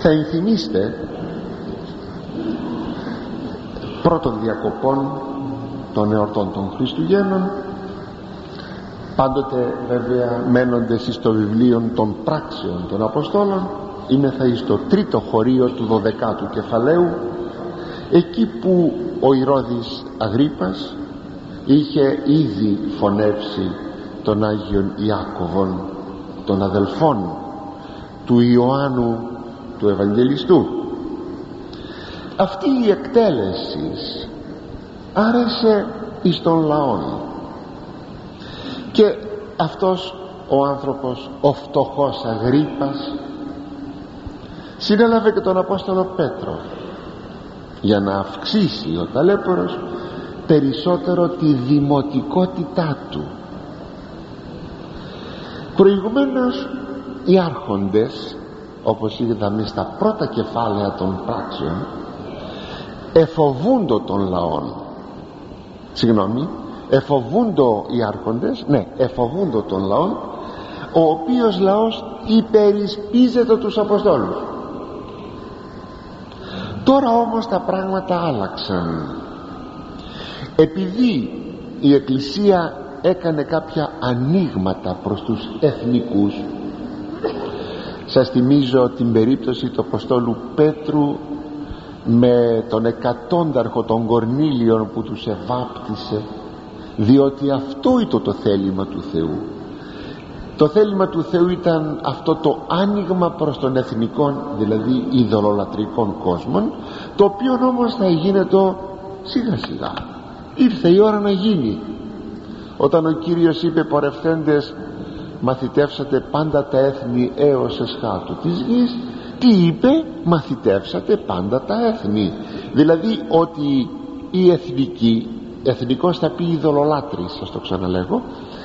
Θα ενθυμίστε πρώτων διακοπών των εορτών των Χριστουγέννων, πάντοτε βέβαια μένοντες εις το βιβλίο των πράξεων των Αποστόλων, είμεθα εις το τρίτο χωρίο του 12ου κεφαλαίου, εκεί που ο Ηρώδης Αγρίππας είχε ήδη φωνεύσει τον Άγιον Ιάκωβον, των αδελφών του Ιωάννου του Ευαγγελιστού. Αυτή η εκτέλεση άρεσε εις τον λαόν, και αυτός ο άνθρωπος, ο φτωχός Αγρίππας, συνέλαβε και τον Απόστολο Πέτρο για να αυξήσει ο ταλέπορος περισσότερο τη δημοτικότητά του. Προηγουμένως οι άρχοντες, όπως είδαμε στα πρώτα κεφάλαια των πράξεων, εφοβούντο των λαών, εφοβούντο οι άρχοντες, εφοβούντο των λαών, ο οποίος λαός υπερισπίζεται τους Αποστόλους. Τώρα όμως τα πράγματα άλλαξαν, επειδή η Εκκλησία έκανε κάποια ανοίγματα προς τους εθνικούς. Σας θυμίζω την περίπτωση του Αποστόλου Πέτρου με τον εκατόνταρχο των Κορνήλιων που τους ευάπτισε, διότι αυτό ήταν το θέλημα του Θεού. Το θέλημα του Θεού ήταν αυτό το άνοιγμα προς τον εθνικών, δηλαδή ειδωλολατρικών κόσμων, το οποίο όμως θα γίνεται σιγά σιγά. Ήρθε η ώρα να γίνει. Όταν ο Κύριος είπε πορευθέντες μαθητεύσατε πάντα τα έθνη έως εσχάτου της γης, τι είπε? Μαθητεύσατε πάντα τα έθνη. Δηλαδή ότι οι εθνικοί, εθνικός θα πει ειδωλολάτρης, σας το ξαναλέγω,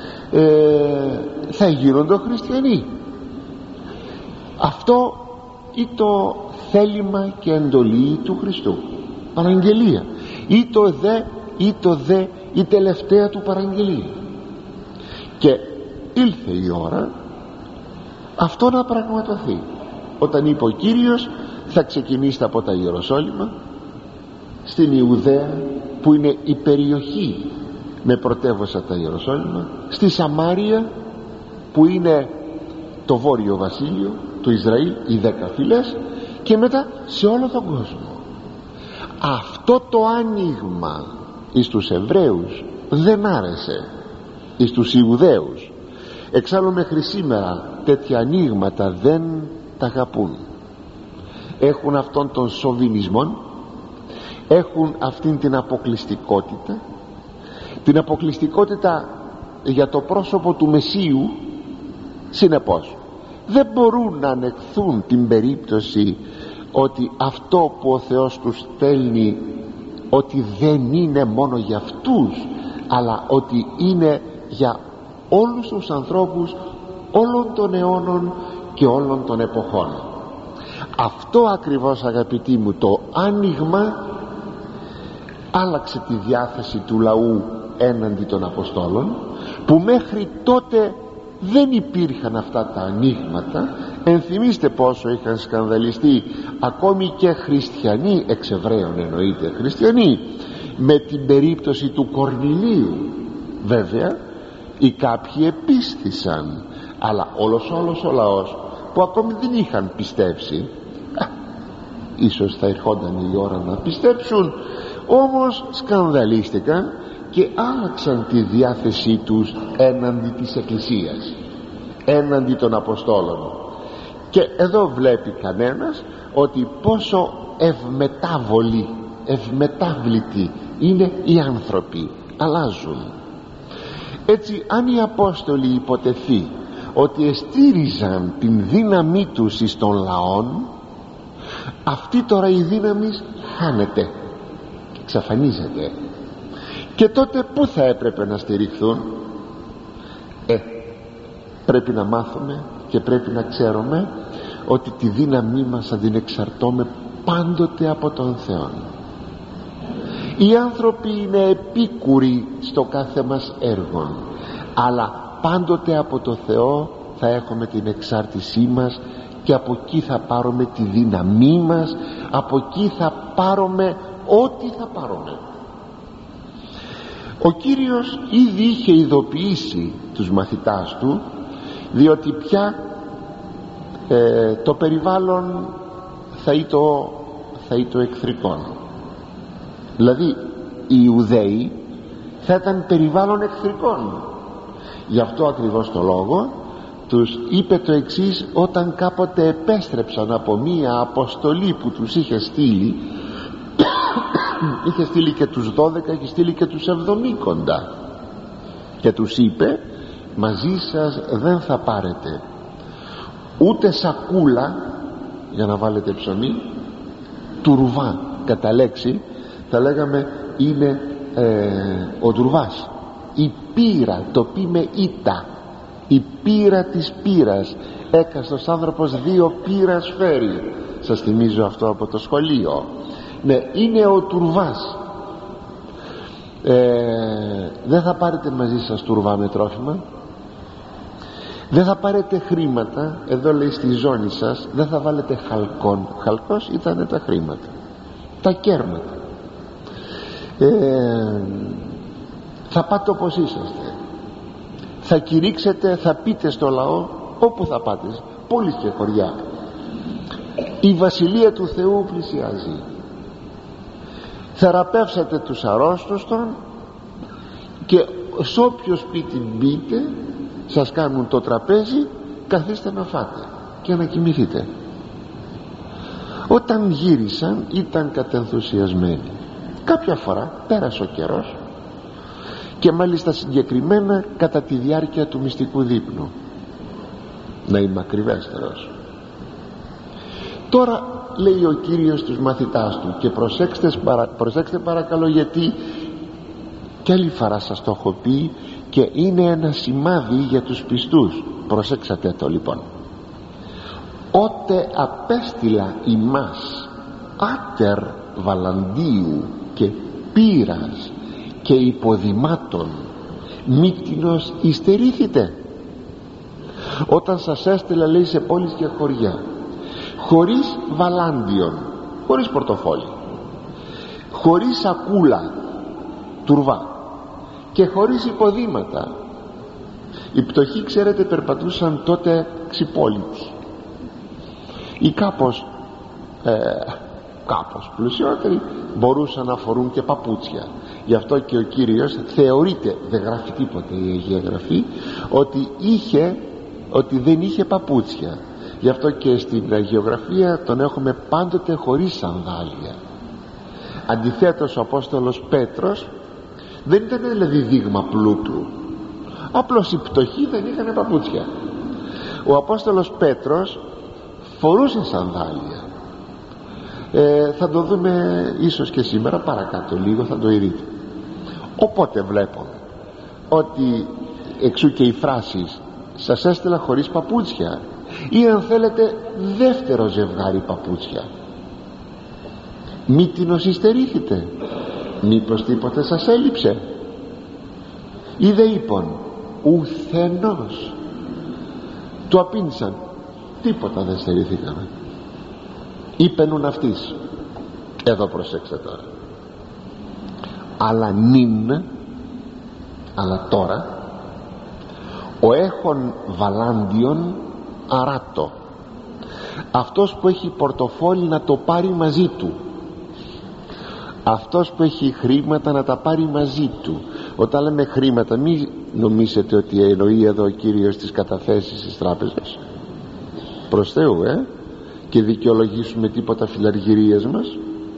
θα γίνονται χριστιανοί. Αυτό ή το θέλημα και εντολή του Χριστού, παραγγελία, ή το δε η τελευταία του παραγγελία. Και ήλθε η ώρα αυτό να πραγματοθεί, όταν είπε ο Κύριος θα ξεκινήσετε από τα Ιεροσόλυμα στην Ιουδαία, που είναι η περιοχή με πρωτεύουσα τα Ιεροσόλυμα, στη Σαμάρια που είναι το βόρειο βασίλειο του Ισραήλ, οι 10 φυλές, και μετά σε όλο τον κόσμο. Αυτό το άνοιγμα εις τους Εβραίους δεν άρεσε εις τους Ιουδαίους. Εξάλλου μέχρι σήμερα τέτοια ανοίγματα δεν τα αγαπούν. Έχουν αυτόν τον σοβινισμό, έχουν αυτήν την αποκλειστικότητα για το πρόσωπο του Μεσσίου. Συνεπώς δεν μπορούν να ανεχθούν την περίπτωση ότι αυτό που ο Θεός τους στέλνει, ότι δεν είναι μόνο για αυτούς, αλλά ότι είναι για όλους τους ανθρώπους όλων των αιώνων και όλων των εποχών. Αυτό ακριβώς, αγαπητοί μου, το άνοιγμα άλλαξε τη διάθεση του λαού έναντι των Αποστόλων, που μέχρι τότε δεν υπήρχαν αυτά τα ανοίγματα. Ενθυμίστε πόσο είχαν σκανδαλιστεί ακόμη και χριστιανοί, εξ Εβραίων εννοείται χριστιανοί, με την περίπτωση του Κορνηλίου. Βέβαια οι κάποιοι επίστησαν, αλλά όλος ο λαός που ακόμη δεν είχαν πιστέψει, ίσως θα ερχόταν η ώρα να πιστέψουν, όμως σκανδαλίστηκαν και άλλαξαν τη διάθεσή τους έναντι της Εκκλησίας, έναντι των Αποστόλων. Και εδώ βλέπει κανένας ότι πόσο ευμετάβλητοι είναι οι άνθρωποι, αλλάζουν. Έτσι, αν οι Απόστολοι υποτεθεί ότι εστήριζαν την δύναμή τους εις των λαών, αυτή τώρα η δύναμη χάνεται, εξαφανίζεται. Και τότε πού θα έπρεπε να στηριχθούν? Πρέπει να μάθουμε και πρέπει να ξέρουμε ότι τη δύναμή μας θα την εξαρτώμε πάντοτε από τον Θεό. Οι άνθρωποι είναι επίκουροι στο κάθε μας έργο, αλλά πάντοτε από το Θεό θα έχουμε την εξάρτησή μας και από εκεί θα πάρουμε τη δύναμή μας, από εκεί θα πάρουμε ό,τι θα πάρουμε. Ο Κύριος ήδη είχε ειδοποιήσει τους μαθητάς του, διότι πια το περιβάλλον θα είναι εχθρικό. Δηλαδή οι Ιουδαίοι θα ήταν περιβάλλον εχθρικών. Γι' αυτό ακριβώς το λόγο τους είπε το εξής όταν κάποτε επέστρεψαν από μία αποστολή που τους είχε στείλει. Είχε στείλει και τους 12, είχε στείλει και τους 70 και τους είπε: μαζί σας δεν θα πάρετε ούτε σακούλα για να βάλετε ψωμί, τουρβά κατά λέξη θα λέγαμε είναι ο τουρβάς, η πύρα, το πει με ήτα, η πύρα της πύρας. Έκαστος άνθρωπος 2 πύρας φέρει, σας θυμίζω αυτό από το σχολείο. Ναι, είναι ο τουρβάς. Δεν θα πάρετε μαζί σας τουρβά με τρόφιμα, δεν θα πάρετε χρήματα. Εδώ λέει στη ζώνη σας δεν θα βάλετε χαλκόν. Χαλκός ήταν τα χρήματα, τα κέρματα. Θα πάτε όπως είσαστε, θα κηρύξετε, θα πείτε στο λαό όπου θα πάτε, πόλεις και χωριά, η βασιλεία του Θεού πλησιάζει. Θεραπεύσατε τους αρρώστους των και σε όποιο σπίτι μπείτε σας κάνουν το τραπέζι, καθίστε να φάτε και να κοιμηθείτε. Όταν γύρισαν ήταν κατενθουσιασμένοι. Κάποια φορά πέρασε ο καιρός και μάλιστα συγκεκριμένα κατά τη διάρκεια του μυστικού δείπνου, να είμαι ακριβέστερος. Τώρα λέει ο Κύριος στους μαθητάς του, και προσέξτε παρακαλώ, γιατί κι άλλη φορά σας το έχω πει και είναι ένα σημάδι για τους πιστούς. Προσέξατε το λοιπόν: «Ότε απέστειλα ημάς άτερ βαλαντίου και πύρας και υποδημάτων, μήτινος υστερήθητε». Όταν σας έστειλα, λέει, σε πόλεις και χωριά, χωρίς βαλάντιον, χωρίς πορτοφόλι, χωρίς σακούλα, τουρβά, και χωρίς υποδήματα. Οι πτωχοί, ξέρετε, περπατούσαν τότε ξυπόλυτοι ή κάπως πλουσιότεροι μπορούσαν να φορούν και παπούτσια. Γι' αυτό και ο Κύριος θεωρείται, δεν γράφει τίποτα η Αγία Γραφή, ότι δεν είχε παπούτσια. Γι' αυτό και στην Αγιογραφία τον έχουμε πάντοτε χωρίς σανδάλια. Αντιθέτως ο Απόστολος Πέτρος δεν ήταν δηλαδή δείγμα πλούτου, απλώς οι πτωχοί δεν είχαν παπούτσια. Ο Απόστολος Πέτρος φορούσε σανδάλια. Θα το δούμε ίσως και σήμερα, παρακάτω λίγο θα το δείτε. Οπότε βλέπουμε ότι εξού και οι φράσεις «σας έστειλα χωρίς παπούτσια» ή αν θέλετε δεύτερο ζευγάρι παπούτσια. «Μήτινος υστερήθητε», μήπως τίποτε σας έλειψε? Ή δε είπαν ουθενός. Του απήντησαν τίποτα δεν στερηθήκαμε. Είπενουν αυτής. Εδώ προσέξτε τώρα: αλλά νυν, αλλά τώρα, ο έχων βαλάντιον αράτο, αυτός που έχει πορτοφόλι να το πάρει μαζί του, αυτός που έχει χρήματα να τα πάρει μαζί του. Όταν λέμε χρήματα, μην νομίσετε ότι εννοεί εδώ ο Κύριος τις καταθέσεις στις τράπεζες, προς Θεού, και δικαιολογήσουμε τίποτα φιλαργυρίες μας.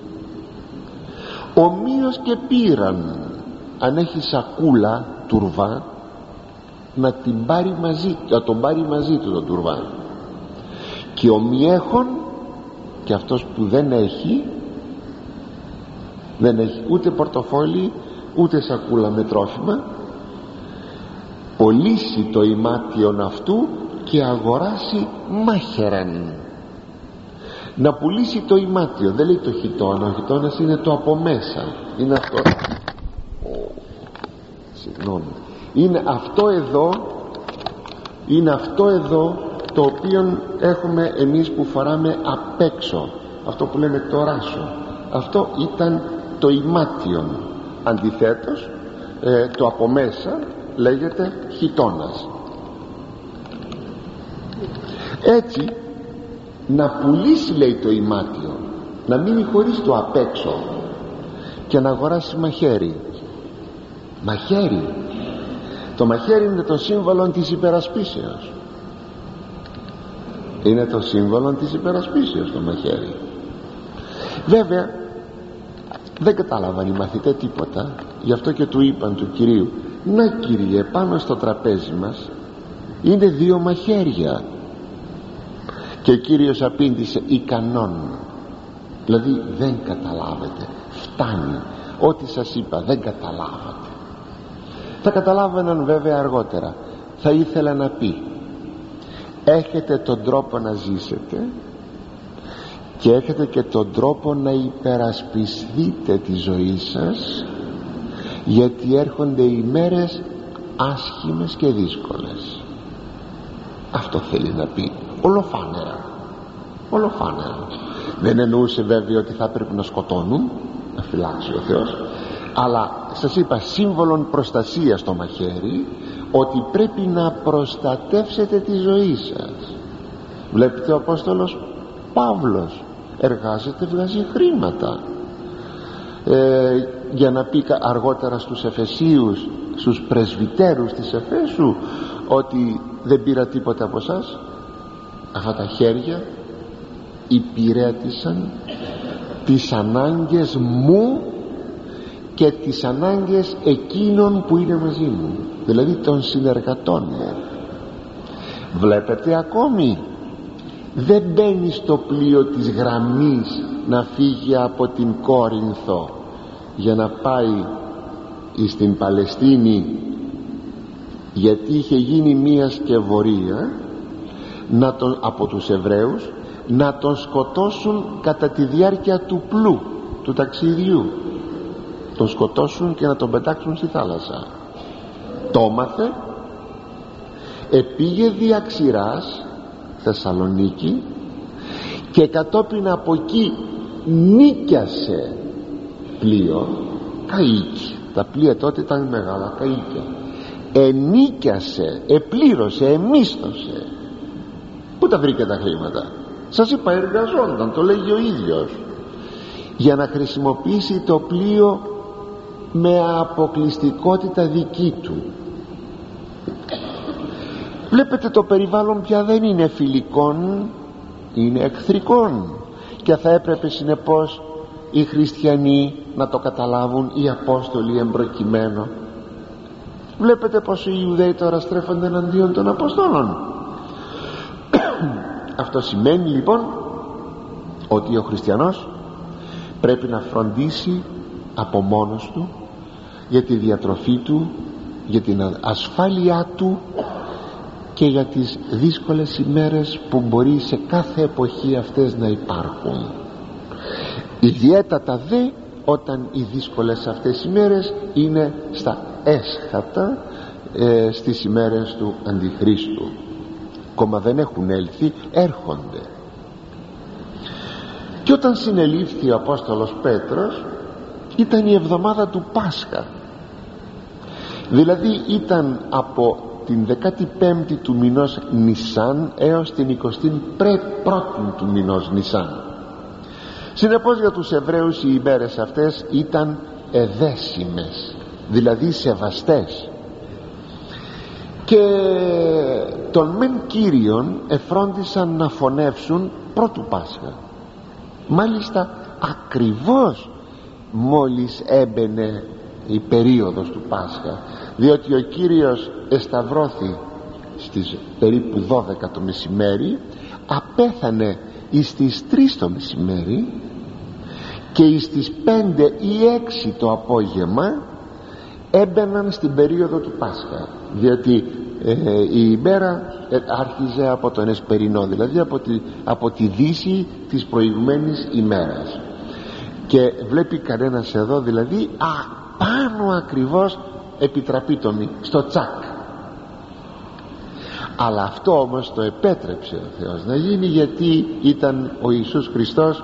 Ομοίως και πήραν, αν έχει σακούλα τουρβά, να τον πάρει μαζί του τον τουρβά. Και ομοιέχον, και αυτός που δεν έχει ούτε πορτοφόλι ούτε σακούλα με τρόφιμα, πωλήσει το ημάτιον αυτού και αγοράσει μάχεραν. Να πουλήσει το ημάτιο, δεν λέει το χιτώνα. Ο χιτώνας είναι το από μέσα, είναι αυτό. Συγγνώμη. Είναι αυτό εδώ το οποίο έχουμε εμείς που φοράμε απ' έξω, αυτό που λέμε το ράσο, αυτό ήταν το ημάτιον. Αντιθέτως το από μέσα λέγεται χιτώνας. Έτσι να πουλήσει, λέει, το ημάτιο, να μείνει χωρίς το απ' έξω και να αγοράσει μαχαίρι. Μαχαίρι, το μαχαίρι είναι το σύμβολο της υπερασπίσεως. Είναι το σύμβολο της υπερασπίσεως το μαχαίρι. Βέβαια δεν κατάλαβαν οι μαθητές τίποτα, γι' αυτό και του είπαν του Κυρίου: να, Κύριε, πάνω στο τραπέζι μας είναι 2 μαχαίρια. Και ο Κύριος απήντησε: ικανόν. Δηλαδή δεν καταλάβετε, φτάνει, ό,τι σας είπα δεν καταλάβατε. Θα καταλάβαιναν βέβαια αργότερα. Θα ήθελα να πει: έχετε τον τρόπο να ζήσετε και έχετε και τον τρόπο να υπερασπιστείτε τη ζωή σας, γιατί έρχονται οι μέρες άσχημες και δύσκολες. Αυτό θέλει να πει ολοφάνερα. Δεν εννοούσε βέβαια ότι θα πρέπει να σκοτώνουν, να φυλάξει ο Θεός, αλλά σας είπα σύμβολον προστασίας το μαχαίρι, ότι πρέπει να προστατεύσετε τη ζωή σας. Βλέπετε, ο Απόστολος Παύλος εργάζεται, βγάζει χρήματα για να πει αργότερα στους Εφεσίους, στους πρεσβυτέρους της Εφέσου, ότι δεν πήρα τίποτα από εσάς. Αυτά τα χέρια υπηρέτησαν τις ανάγκες μου και τις ανάγκες εκείνων που είναι μαζί μου, δηλαδή των συνεργατών μου. Βλέπετε, ακόμη δεν μπαίνει στο πλοίο της γραμμής να φύγει από την Κόρινθο για να πάει στην Παλαιστίνη, γιατί είχε γίνει μία σκευωρία από τους Εβραίους να τον σκοτώσουν κατά τη διάρκεια του πλού, του ταξιδιού. Τον σκοτώσουν και να τον πετάξουν στη θάλασσα. Το έμαθε, επήγε δια ξηράς Θεσσαλονίκη και κατόπιν από εκεί νίκιασε πλοίο, καΐκι. Τα πλοία τότε ήταν μεγάλα καΐκια. Ενίκιασε, επλήρωσε, εμίσθωσε. Πού τα βρήκε τα χρήματα? Σας είπα, εργαζόνταν, το λέγει ο ίδιος, για να χρησιμοποιήσει το πλοίο με αποκλειστικότητα δική του. Βλέπετε, το περιβάλλον πια δεν είναι φιλικών, είναι εχθρικών, και θα έπρεπε συνεπώς οι χριστιανοί να το καταλάβουν, οι Απόστολοι εμπροκειμένου. Βλέπετε πως οι Ιουδαίοι τώρα στρέφονται εναντίον των Αποστόλων. Αυτό σημαίνει λοιπόν ότι ο χριστιανός πρέπει να φροντίσει από μόνος του για τη διατροφή του, για την ασφάλειά του και για τις δύσκολες ημέρες που μπορεί σε κάθε εποχή αυτές να υπάρχουν. Ιδιαίτατα δε όταν οι δύσκολες αυτές ημέρες είναι στα έσχατα, στις ημέρες του Αντιχρίστου. Ακόμα δεν έχουν έλθει, έρχονται. Και όταν συνελήφθη ο Απόστολος Πέτρος, ήταν η εβδομάδα του Πάσχα, δηλαδή ήταν από την 15η του μηνός Νισάν έως την 21η του μηνός Νισάν. Συνεπώς για τους Εβραίους οι ημέρες αυτές ήταν εδέσιμες, δηλαδή σεβαστές, και τον μεν Κύριον εφρόντισαν να φωνεύσουν πρώτου Πάσχα. Μάλιστα ακριβώς μόλις έμπαινε η περίοδος του Πάσχα, διότι ο Κύριος εσταυρώθη στις περίπου 12 το μεσημέρι, απέθανε στις 3 το μεσημέρι και στις 5 ή 6 το απόγευμα έμπαιναν στην περίοδο του Πάσχα, διότι η ημέρα άρχιζε από τον εσπερινό, δηλαδή από τη δύση της προηγουμένης ημέρας. Και βλέπει κανένας εδώ δηλαδή πάνω ακριβώς επιτραπήτωμη στο τσάκ. Αλλά αυτό όμως το επέτρεψε ο Θεός να γίνει, γιατί ήταν ο Ιησούς Χριστός,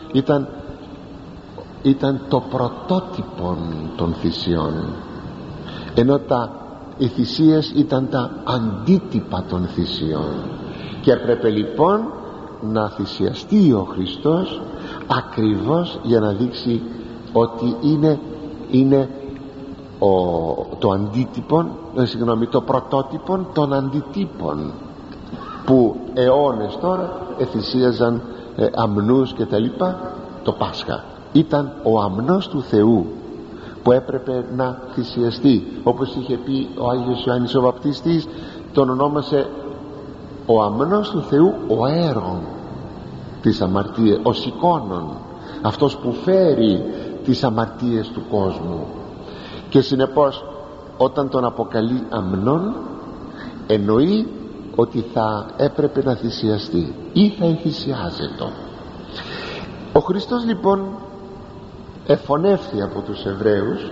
ήταν το πρωτότυπο των θυσιών, ενώ οι θυσίες ήταν τα αντίτυπα των θυσιών. Και έπρεπε λοιπόν να θυσιαστεί ο Χριστός ακριβώς για να δείξει ότι είναι το αντίτυπο, το πρωτότυπο των αντιτύπων που αιώνες τώρα εθυσίαζαν αμνούς και τα λοιπά. Το Πάσχα ήταν ο αμνός του Θεού που έπρεπε να θυσιαστεί, όπως είχε πει ο Άγιος Ιωάννης ο Βαπτιστής, τον ονόμασε ο αμνός του Θεού, ο έργων της αμαρτίας, ο σηκώνων, αυτός που φέρει τις αμαρτίες του κόσμου. Και συνεπώς όταν τον αποκαλεί αμνόν, εννοεί ότι θα έπρεπε να θυσιαστεί ή θα θυσιάζεται. Ο Χριστός λοιπόν εφωνεύθη από τους Εβραίους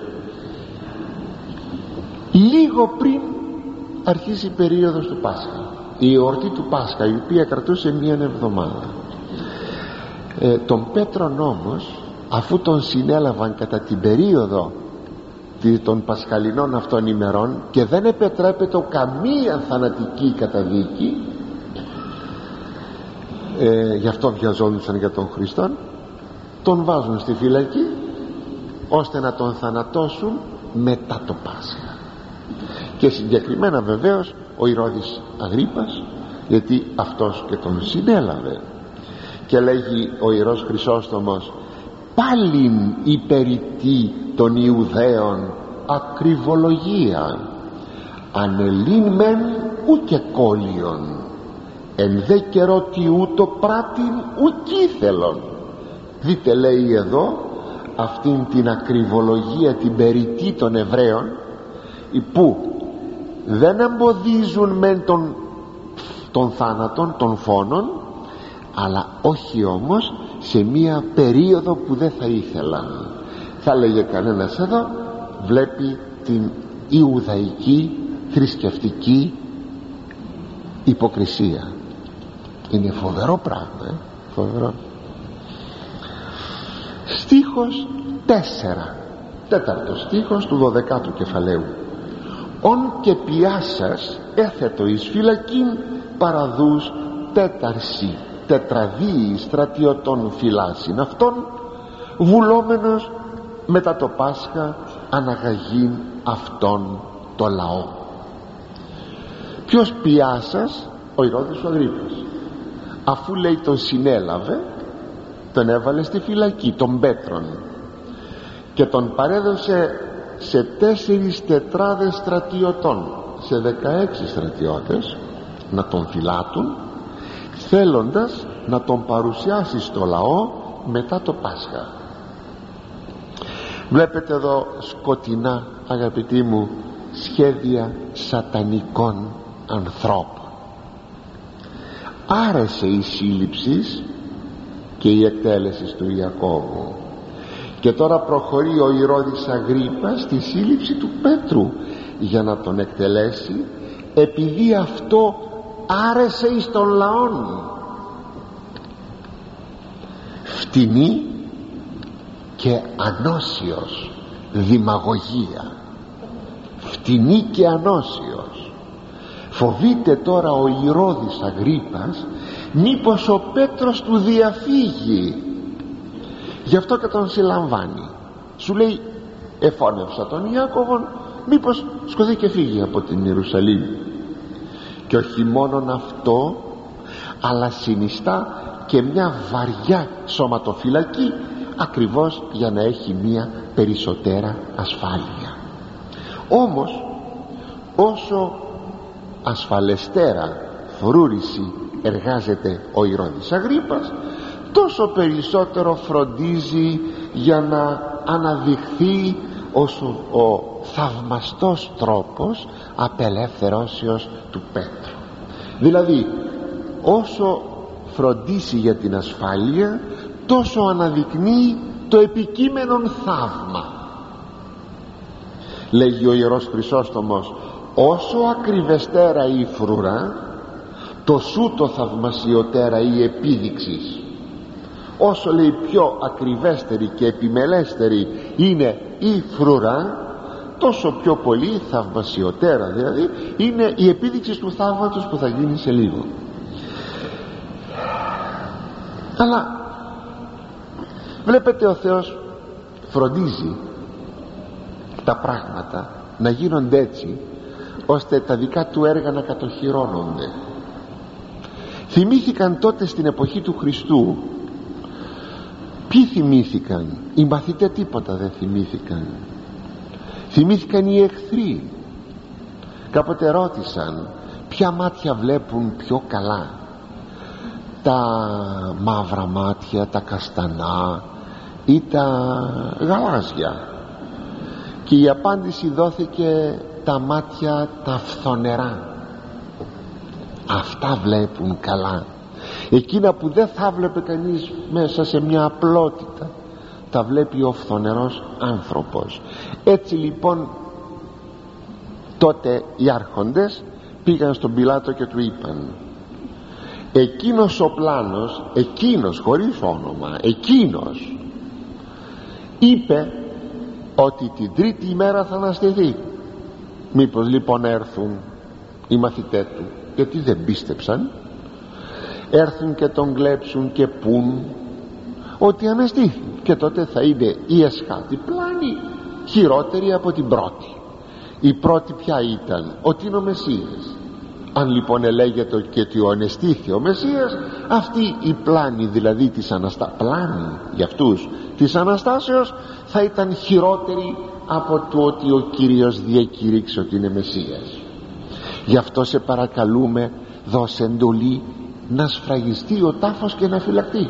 λίγο πριν αρχίσει η περίοδος του Πάσχα, η εορτή του Πάσχα, η οποία κρατούσε μία εβδομάδα. Τον Πέτρον όμως, αφού τον συνέλαβαν κατά την περίοδο των πασχαλινών αυτών ημερών και δεν επιτρέπεται καμία θανατική καταδίκη, γι' αυτό βιαζόντουσαν για τον Χριστόν, τον βάζουν στη φυλακή ώστε να τον θανατώσουν μετά το Πάσχα. Και συγκεκριμένα βεβαίως ο Ηρώδης Αγρίππας, γιατί αυτός και τον συνέλαβε. Και λέγει ο Ιερός Χρυσόστομος, πάλιν υπερητή των Ιουδαίων ακριβολογία, ανελήν μεν ουκε κόλλιον, εν δε καιρό τι ούτω πράτην ουκήθελον. Δείτε, λέει εδώ, αυτήν την ακριβολογία, την περιττή των Εβραίων, που δεν εμποδίζουν μεν των θάνατων, των φόνων, αλλά όχι όμως σε μία περίοδο που δεν θα ήθελαν. Θα λέγε κανένας εδώ, βλέπει την Ιουδαϊκή θρησκευτική υποκρισία. Είναι φοβερό πράγμα, φοβερό. Στίχος 4, τέταρτος στίχος του 12ου κεφαλαίου. «Ον και πιάσας έθετο εις φυλακήν παραδούς τέταρση τετραδίη στρατιωτών φυλάσιν αυτών, βουλόμενος μετά το Πάσχα αναγαγήν αυτόν το λαό». Ποιος πιάσας? Ο Ηρώδης ο Αγρίππας. Αφού λέει τον συνέλαβε, τον έβαλε στη φυλακή, τον Πέτρον, και τον παρέδωσε σε 4 τετράδες στρατιωτών, σε 16 στρατιώτες να τον φυλάτουν, θέλοντας να τον παρουσιάσει στο λαό μετά το Πάσχα. Βλέπετε εδώ σκοτεινά, αγαπητοί μου, σχέδια σατανικών ανθρώπων. Άρεσε η σύλληψη και η εκτέλεση του Ιακώβου, και τώρα προχωρεί ο Ηρώδης Αγρίππας στη σύλληψη του Πέτρου για να τον εκτελέσει, επειδή αυτό άρεσε εις των λαών. Φτηνή και ανώσιος δημαγωγία, φτηνή και ανώσιος. Φοβείται τώρα ο Ηρώδης Αγρίππας μήπως ο Πέτρος του διαφύγει, γι' αυτό και τον συλλαμβάνει. Σου λέει, εφώνευσα τον Ιάκωβον, μήπως σκοθεί και φύγει από την Ιερουσαλήμ. Και όχι μόνον αυτό, αλλά συνιστά και μια βαριά σωματοφυλακή, ακριβώς για να έχει μια περισσότερα ασφάλεια. Όμως όσο ασφαλεστέρα φρούρηση εργάζεται ο Ηρώδης Αγρίππας, τόσο περισσότερο φροντίζει για να αναδειχθεί ως ο θαυμαστός τρόπος απελευθερώσεως του Πέτρου. Δηλαδή όσο φροντίσει για την ασφάλεια, τόσο αναδεικνύει το επικείμενον θαύμα. Λέγει ο Ιερός Χρυσόστομος, όσο ακριβεστέρα η φρουρά, το σούτο θαυμασιωτέρα η επίδειξη. Όσο λέει πιο ακριβέστερη και επιμελέστερη είναι η φρουρά, τόσο πιο πολύ θαυμασιωτέρα δηλαδή είναι η επίδειξη του θαύματος που θα γίνει σε λίγο. Αλλά βλέπετε, ο Θεός φροντίζει τα πράγματα να γίνονται έτσι ώστε τα δικά του έργα να κατοχυρώνονται. Θυμήθηκαν τότε στην εποχή του Χριστού. Ποιοι θυμήθηκαν? Οι μαθητές τίποτα δεν θυμήθηκαν. Θυμήθηκαν οι εχθροί. Κάποτε ρώτησαν ποια μάτια βλέπουν πιο καλά, τα μαύρα μάτια, τα καστανά ή τα γαλάζια, και η απάντηση δόθηκε τα μάτια τα φθονερά. Αυτά βλέπουν καλά, εκείνα που δεν θα βλέπει κανείς μέσα σε μια απλότητα, τα βλέπει ο φθονερός άνθρωπος. Έτσι λοιπόν τότε οι άρχοντες πήγαν στον Πιλάτο και του είπαν: εκείνος ο πλάνος, εκείνος χωρίς όνομα, εκείνος είπε ότι την τρίτη ημέρα θα αναστηθεί. Μήπως λοιπόν έρθουν οι μαθητές του, γιατί δεν πίστεψαν, έρθουν και τον κλέψουν και πουν ότι αναστήθη, και τότε θα είναι η εσχάτη πλάνη χειρότερη από την πρώτη. Η πρώτη ποια ήταν? Ότι είναι ο Μεσσίας. Αν λοιπόν ελέγεται και ότι ο ανεστήθη ο Μεσσίας, αυτή η πλάνη δηλαδή της πλάνη για αυτούς της Αναστάσεως θα ήταν χειρότερη από το ότι ο Κύριος διακήρυξε ότι είναι Μεσσίας. Γι' αυτό σε παρακαλούμε, δώσε εντολή να σφραγιστεί ο τάφος και να φυλακτεί.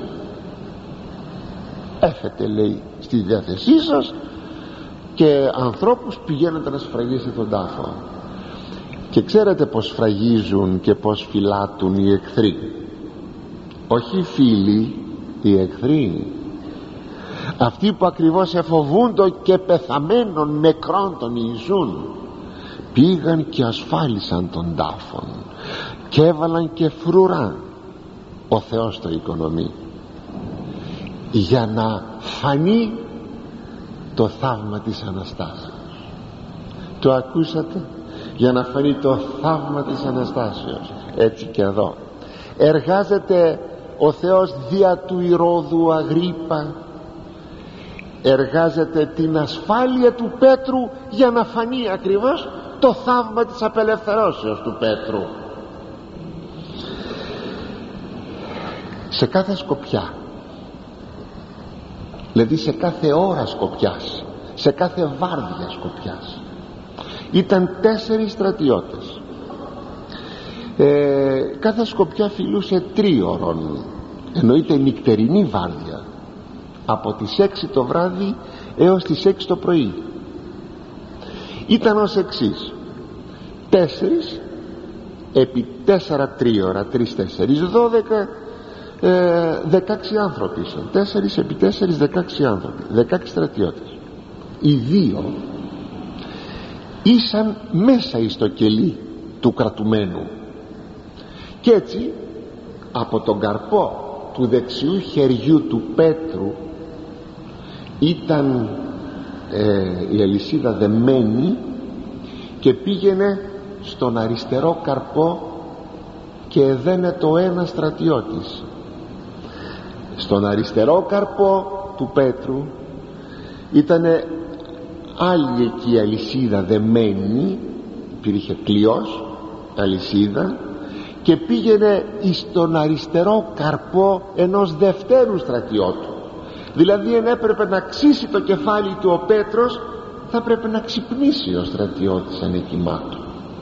Έφετε, λέει, στη διάθεσή σας και ανθρώπους πηγαίνετε να σφραγίσετε τον τάφο. Και ξέρετε πως σφραγίζουν και πως φυλάτουν οι εχθροί? Όχι οι φίλοι, οι εχθροί, αυτοί που ακριβώς εφοβούνται και πεθαμένων νεκρών τον Ιησούν, πήγαν και ασφάλισαν τον τάφον και έβαλαν και φρουρά. Ο Θεός το οικονομεί για να φανεί το θαύμα της Αναστάσεως. Το ακούσατε? Για να φανεί το θαύμα της Αναστάσεως. Έτσι και εδώ εργάζεται ο Θεός δια του Ηρώδου Αγρίππα, εργάζεται την ασφάλεια του Πέτρου για να φανεί ακριβώς το θαύμα της απελευθερώσεως του Πέτρου. Σε κάθε σκοπιά, δηλαδή σε κάθε ώρα σκοπιάς, σε κάθε βάρδια σκοπιάς, ήταν 4 στρατιώτες. Κάθε σκοπιά φιλούσε 3 ώρων, εννοείται νυχτερινή βάρδια, από τις 6 το βράδυ έως τις 6 το πρωί. Ήταν ως εξής: 4 επί 4 τρίωρα, 3-4, 12, 16 άνθρωποι ήσαν. 4 επί 4, 16 άνθρωποι, 16 στρατιώτες. Οι 2 ήσαν μέσα εις το κελί του κρατουμένου, και έτσι από τον καρπό του δεξιού χεριού του Πέτρου ήταν η αλυσίδα δεμένη και πήγαινε στον αριστερό καρπό και έδαινε το ένα στρατιώτης. Στον αριστερό καρπό του Πέτρου ήτανε άλλη εκεί αλυσίδα δεμένη, υπήρχε κλειός αλυσίδα, και πήγαινε στον αριστερό καρπό ενός δευτέρου στρατιώτου. Δηλαδή αν έπρεπε να ξύσει το κεφάλι του ο Πέτρος, θα πρέπει να ξυπνήσει ο στρατιώτης αν εκοιμάτου.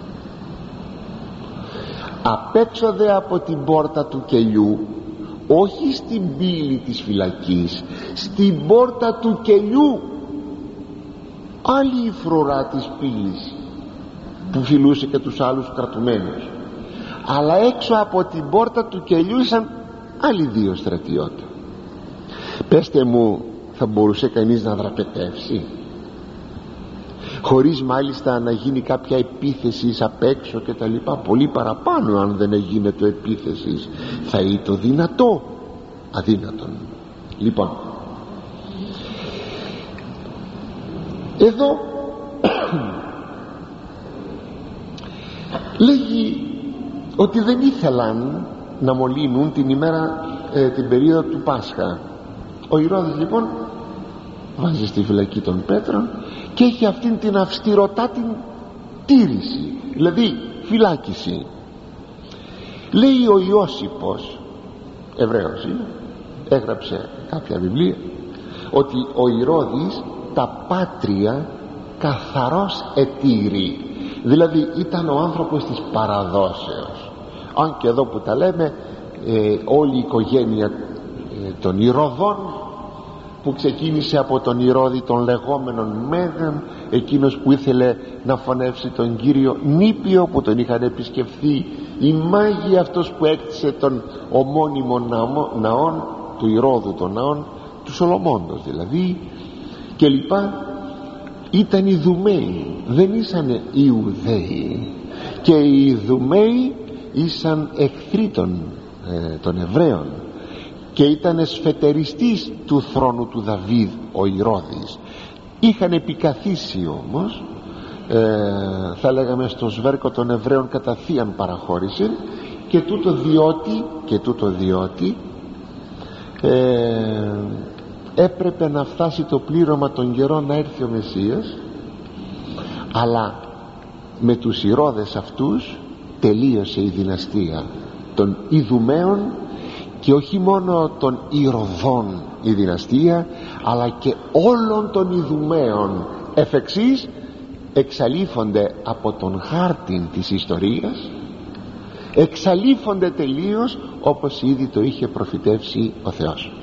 Απ' έξω δε από την πόρτα του κελιού, όχι στην πύλη της φυλακής, στην πόρτα του κελιού, άλλη η φρουρά της πύλης που φιλούσε και τους άλλους κρατουμένους, αλλά έξω από την πόρτα του κελιού ήσαν άλλοι 2 στρατιώτες. Πέστε μου, θα μπορούσε κανείς να δραπετεύσει? χωρίς μάλιστα να γίνει κάποια επίθεση απ' έξω και τα λοιπά. Πολύ παραπάνω, αν δεν έγινε το επίθεση, θα είναι το δυνατό αδύνατον. Λοιπόν, εδώ λέγει ότι δεν ήθελαν να μολύνουν την ημέρα, την περίοδο του Πάσχα. Ο Ηρώδης λοιπόν βάζει στη φυλακή τον Πέτρον και έχει αυτήν την αυστηροτά την τήρηση, δηλαδή φυλάκιση. Λέει ο Ιώσυπος, Εβραίος είναι, έγραψε κάποια βιβλία, ότι ο Ηρώδης τα πάτρια καθαρός ετήρη, δηλαδή ήταν ο άνθρωπος της παραδόσεως. Αν και εδώ που τα λέμε, όλη η οικογένεια των Ηρωδών, που ξεκίνησε από τον Ηρώδη των λεγόμενων Μέγαν, εκείνος που ήθελε να φωνεύσει τον Κύριο Νήπιο, που τον είχαν επισκεφθεί οι μάγοι, αυτός που έκτισε τον ομώνυμο ναόν του Ηρώδου, των ναών του Σολομώντος δηλαδή, και λοιπά. Ήταν Ιδουμαίοι, δεν ήσαν Ιουδαίοι, και οι Ιδουμαίοι ήσαν εχθροί των Εβραίων, και ήταν σφετεριστής του θρόνου του Δαβίδ ο Ηρώδης. Είχαν επικαθίσει όμως, θα λέγαμε, στο σβέρκο των Εβραίων κατά θείαν παραχώρηση, και τούτο διότι έπρεπε να φτάσει το πλήρωμα των καιρών, να έρθει ο Μεσσίας. Αλλά με τους Ηρώδες αυτούς τελείωσε η δυναστεία των Ιδουμαίων, και όχι μόνο των Ηρωδών η δυναστεία, αλλά και όλων των Ιδουμαίων εφ' εξής εξαλείφονται από τον χάρτη της ιστορίας, εξαλείφονται τελείως, όπως ήδη το είχε προφητεύσει ο Θεός.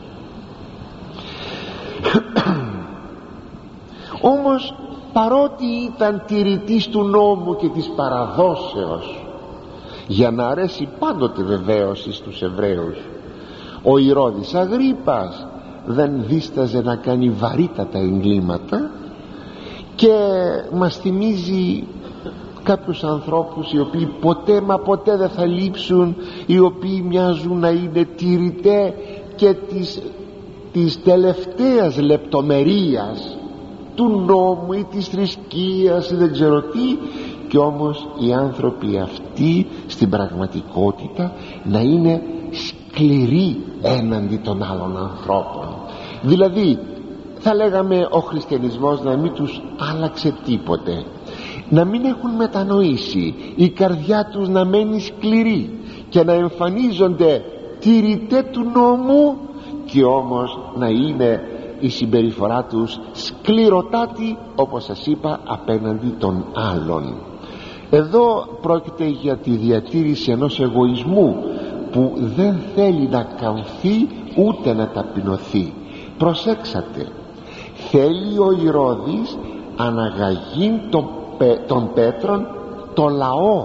Όμως παρότι ήταν τηρητής του νόμου και της παραδόσεως, για να αρέσει πάντοτε βεβαίως στους Εβραίους, ο Ηρώδης Αγρίππας δεν δίσταζε να κάνει βαρύτατα εγκλήματα, και μας θυμίζει κάποιους ανθρώπους οι οποίοι ποτέ μα ποτέ δεν θα λείψουν, οι οποίοι μοιάζουν να είναι τηρητέ και της τελευταίας λεπτομερίας του νόμου ή της θρησκείας ή δεν ξέρω τι, και όμως οι άνθρωποι αυτοί στην πραγματικότητα να είναι σκληροί έναντι των άλλων ανθρώπων. Δηλαδή θα λέγαμε ο χριστιανισμός να μην τους άλλαξε τίποτε, να μην έχουν μετανοήσει, η καρδιά τους να μένει σκληρή και να εμφανίζονται τηρητέ του νόμου, και όμως να είναι η συμπεριφορά τους σκληροτάτη, όπως σας είπα, απέναντι των άλλων. Εδώ πρόκειται για τη διατήρηση ενός εγωισμού που δεν θέλει να καμφθεί ούτε να ταπεινωθεί. Προσέξατε, θέλει ο Ηρώδης αναγαγήν των Πέτρων το λαό.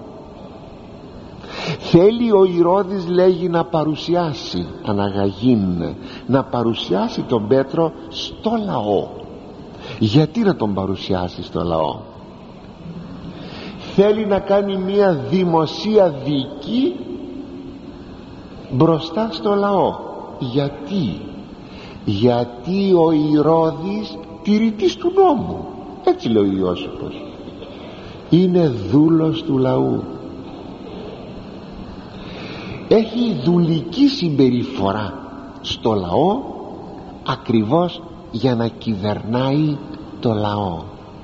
Θέλει ο Ηρώδης, λέγει, να παρουσιάσει, αναγαγήν, να παρουσιάσει τον Πέτρο στο λαό. Γιατί να τον παρουσιάσει στο λαό? Θέλει να κάνει μια δημοσία δίκη μπροστά στο λαό. Γιατί ο Ηρώδης τηρητής του νόμου, έτσι λέει ο Ιώσυπος, είναι δούλος του λαού, έχει δουλική συμπεριφορά στο λαό, ακριβώς για να κυβερνάει το λαό.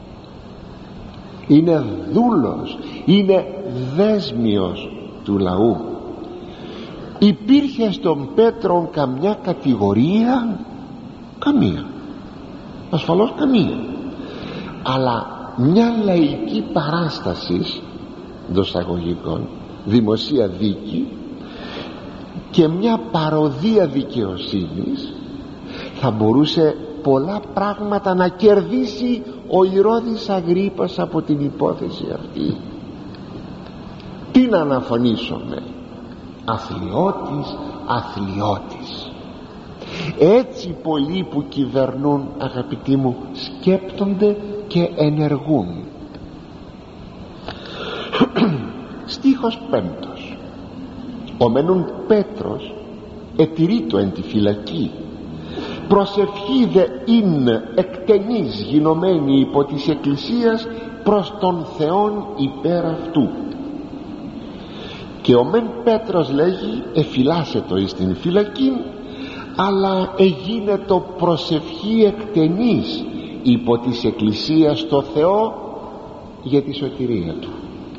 Είναι δούλος, είναι δέσμιος του λαού. Υπήρχε στον Πέτρο καμιά κατηγορία? Καμία, ασφαλώς καμία. Αλλά μια λαϊκή παράσταση δοσαγωγικών, δημοσία δίκη, και μια παροδία δικαιοσύνης θα μπορούσε πολλά πράγματα να κερδίσει ο Ηρώδης Αγρίππας από την υπόθεση αυτή. Τι να αναφωνήσουμε? Αθλιώτης. Έτσι πολλοί που κυβερνούν, αγαπητοί μου, σκέπτονται και ενεργούν. Στίχος 5. Ο μενούν Πέτρος ετηρείτο εν τη φυλακή, προσευχή δε είναι εκτενής γινωμένη υπό της Εκκλησίας προς τον Θεόν υπέρ αυτού. Και ο μεν Πέτρος λέγει εφυλάσσετο εις την φυλακή, αλλά εγίνετο προσευχή εκτενής υπό της Εκκλησίας στο Θεό για τη σωτηρία του.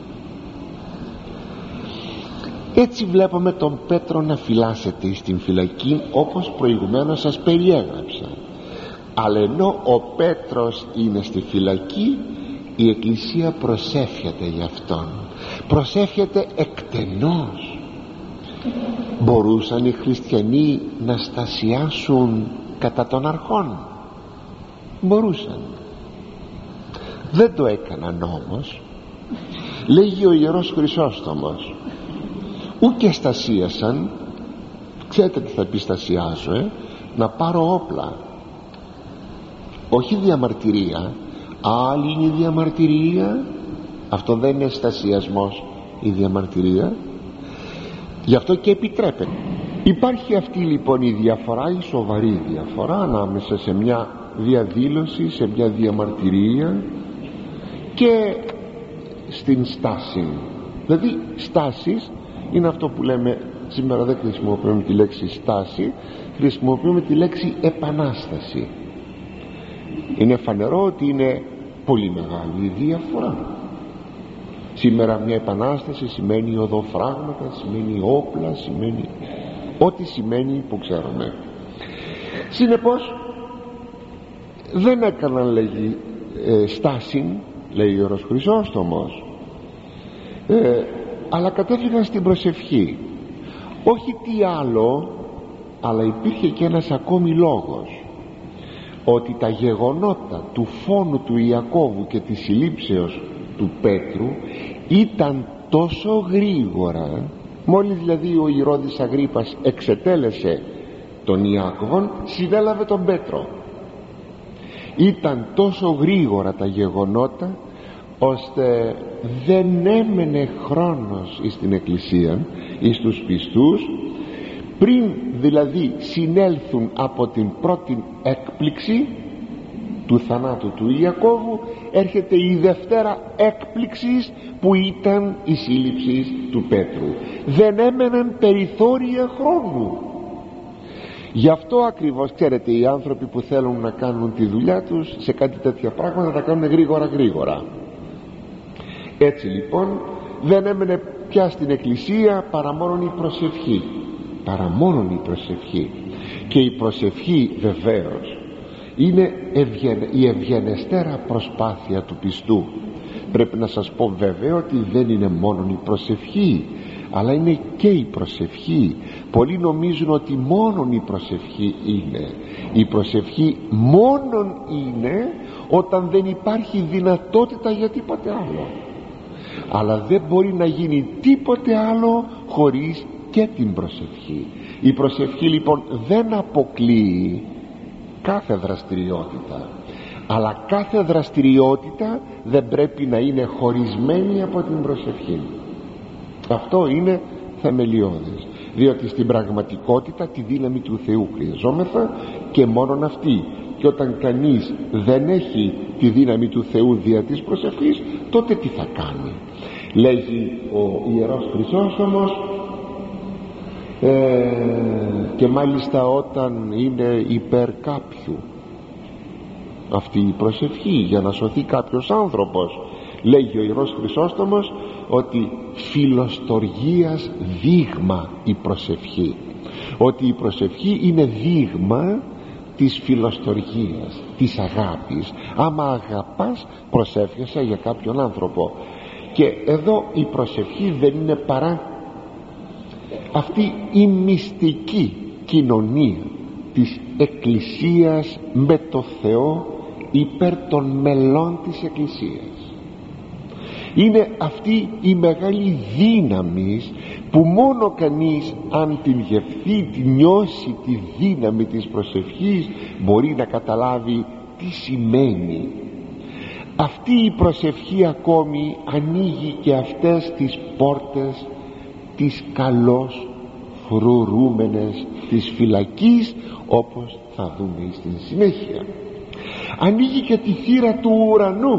Έτσι βλέπουμε τον Πέτρο να φυλάσσεται στην φυλακή, όπως προηγουμένως σας περιέγραψα. Αλλά ενώ ο Πέτρος είναι στη φυλακή, η Εκκλησία προσεύχεται για αυτόν, προσεύχεται εκτενώς. Μπορούσαν οι χριστιανοί να στασιάσουν κατά των αρχών? Μπορούσαν. Δεν το έκαναν όμως. Λέγει ο Ιερός Χρυσόστομος, ούτε στασίασαν. Ξέρετε τι θα πει στασιάζω, να πάρω όπλα, όχι διαμαρτυρία. Άλλη είναι η διαμαρτυρία, αυτό δεν είναι στασιασμός η διαμαρτυρία. Γι' αυτό και επιτρέπεται. Υπάρχει αυτή λοιπόν η διαφορά, η σοβαρή διαφορά ανάμεσα σε μια διαδήλωση, σε μια διαμαρτυρία και στην στάση. Δηλαδή στάσεις είναι αυτό που λέμε σήμερα, δεν χρησιμοποιούμε τη λέξη στάση, χρησιμοποιούμε τη λέξη επανάσταση. Είναι φανερό ότι είναι πολύ μεγάλη η διαφορά. Σήμερα μια επανάσταση σημαίνει οδοφράγματα, σημαίνει όπλα, σημαίνει ό,τι σημαίνει που ξέρουμε. Συνεπώς δεν έκαναν, λέγει, στάση, λέει ο Ιερός Χρυσόστομος, αλλά κατέφυγαν στην προσευχή. Όχι τι άλλο, αλλά υπήρχε και ένας ακόμη λόγος, ότι τα γεγονότα του φόνου του Ιακώβου και της συλλήψεως του Πέτρου ήταν τόσο γρήγορα. Μόλις δηλαδή ο Ηρώδης Αγρίππας εξετέλεσε τον Ιάκωβον, συνέλαβε τον Πέτρο. Ήταν τόσο γρήγορα τα γεγονότα, ώστε δεν έμενε χρόνος στην Εκκλησία, εις τους πιστούς, πριν δηλαδή συνέλθουν από την πρώτη έκπληξη του θανάτου του Ιακώβου, έρχεται η δευτέρα έκπληξη που ήταν η σύλληψη του Πέτρου. Δεν έμεναν περιθώρια χρόνου. Γι' αυτό ακριβώς, ξέρετε, οι άνθρωποι που θέλουν να κάνουν τη δουλειά τους σε κάτι τέτοια πράγματα τα κάνουν γρήγορα. Έτσι λοιπόν δεν έμενε πια στην Εκκλησία παρά μόνον η προσευχή. Και η προσευχή βεβαίως είναι η ευγενεστέρα προσπάθεια του πιστού. Πρέπει να σας πω βέβαια ότι δεν είναι μόνο η προσευχή, αλλά είναι και η προσευχή. Πολλοί νομίζουν ότι μόνον η προσευχή είναι. Η προσευχή μόνον είναι όταν δεν υπάρχει δυνατότητα για τίποτε άλλο. Αλλά δεν μπορεί να γίνει τίποτε άλλο χωρίς και την προσευχή. Η προσευχή λοιπόν δεν αποκλείει κάθε δραστηριότητα, αλλά κάθε δραστηριότητα δεν πρέπει να είναι χωρισμένη από την προσευχή. Αυτό είναι θεμελιώδες, διότι στην πραγματικότητα τη δύναμη του Θεού χρειαζόμεθα και μόνον αυτή. Και όταν κανείς δεν έχει τη δύναμη του Θεού δια της προσευχής, τότε τι θα κάνει? Λέγει ο Ιερός Χρυσόστομος, και μάλιστα όταν είναι υπέρ κάποιου αυτή η προσευχή, για να σωθεί κάποιος άνθρωπος, λέγει ο Ιερός Χρυσόστομος ότι φιλοστοργίας δείγμα η προσευχή, ότι η προσευχή είναι δείγμα της φιλοστοργίας, της αγάπης. Άμα αγαπάς, προσεύχεσαι για κάποιον άνθρωπο. Και εδώ η προσευχή δεν είναι παρά αυτή η μυστική κοινωνία της Εκκλησίας με το Θεό υπέρ των μελών της Εκκλησίας. Είναι αυτή η μεγάλη δύναμη που μόνο κανείς αν την γευθεί, την νιώσει τη δύναμη της προσευχής, μπορεί να καταλάβει τι σημαίνει. Αυτή η προσευχή ακόμη ανοίγει και αυτές τις πόρτες τις καλώς φρουρούμενες της φυλακής, όπως θα δούμε στην συνέχεια. Ανοίγει και τη θύρα του ουρανού,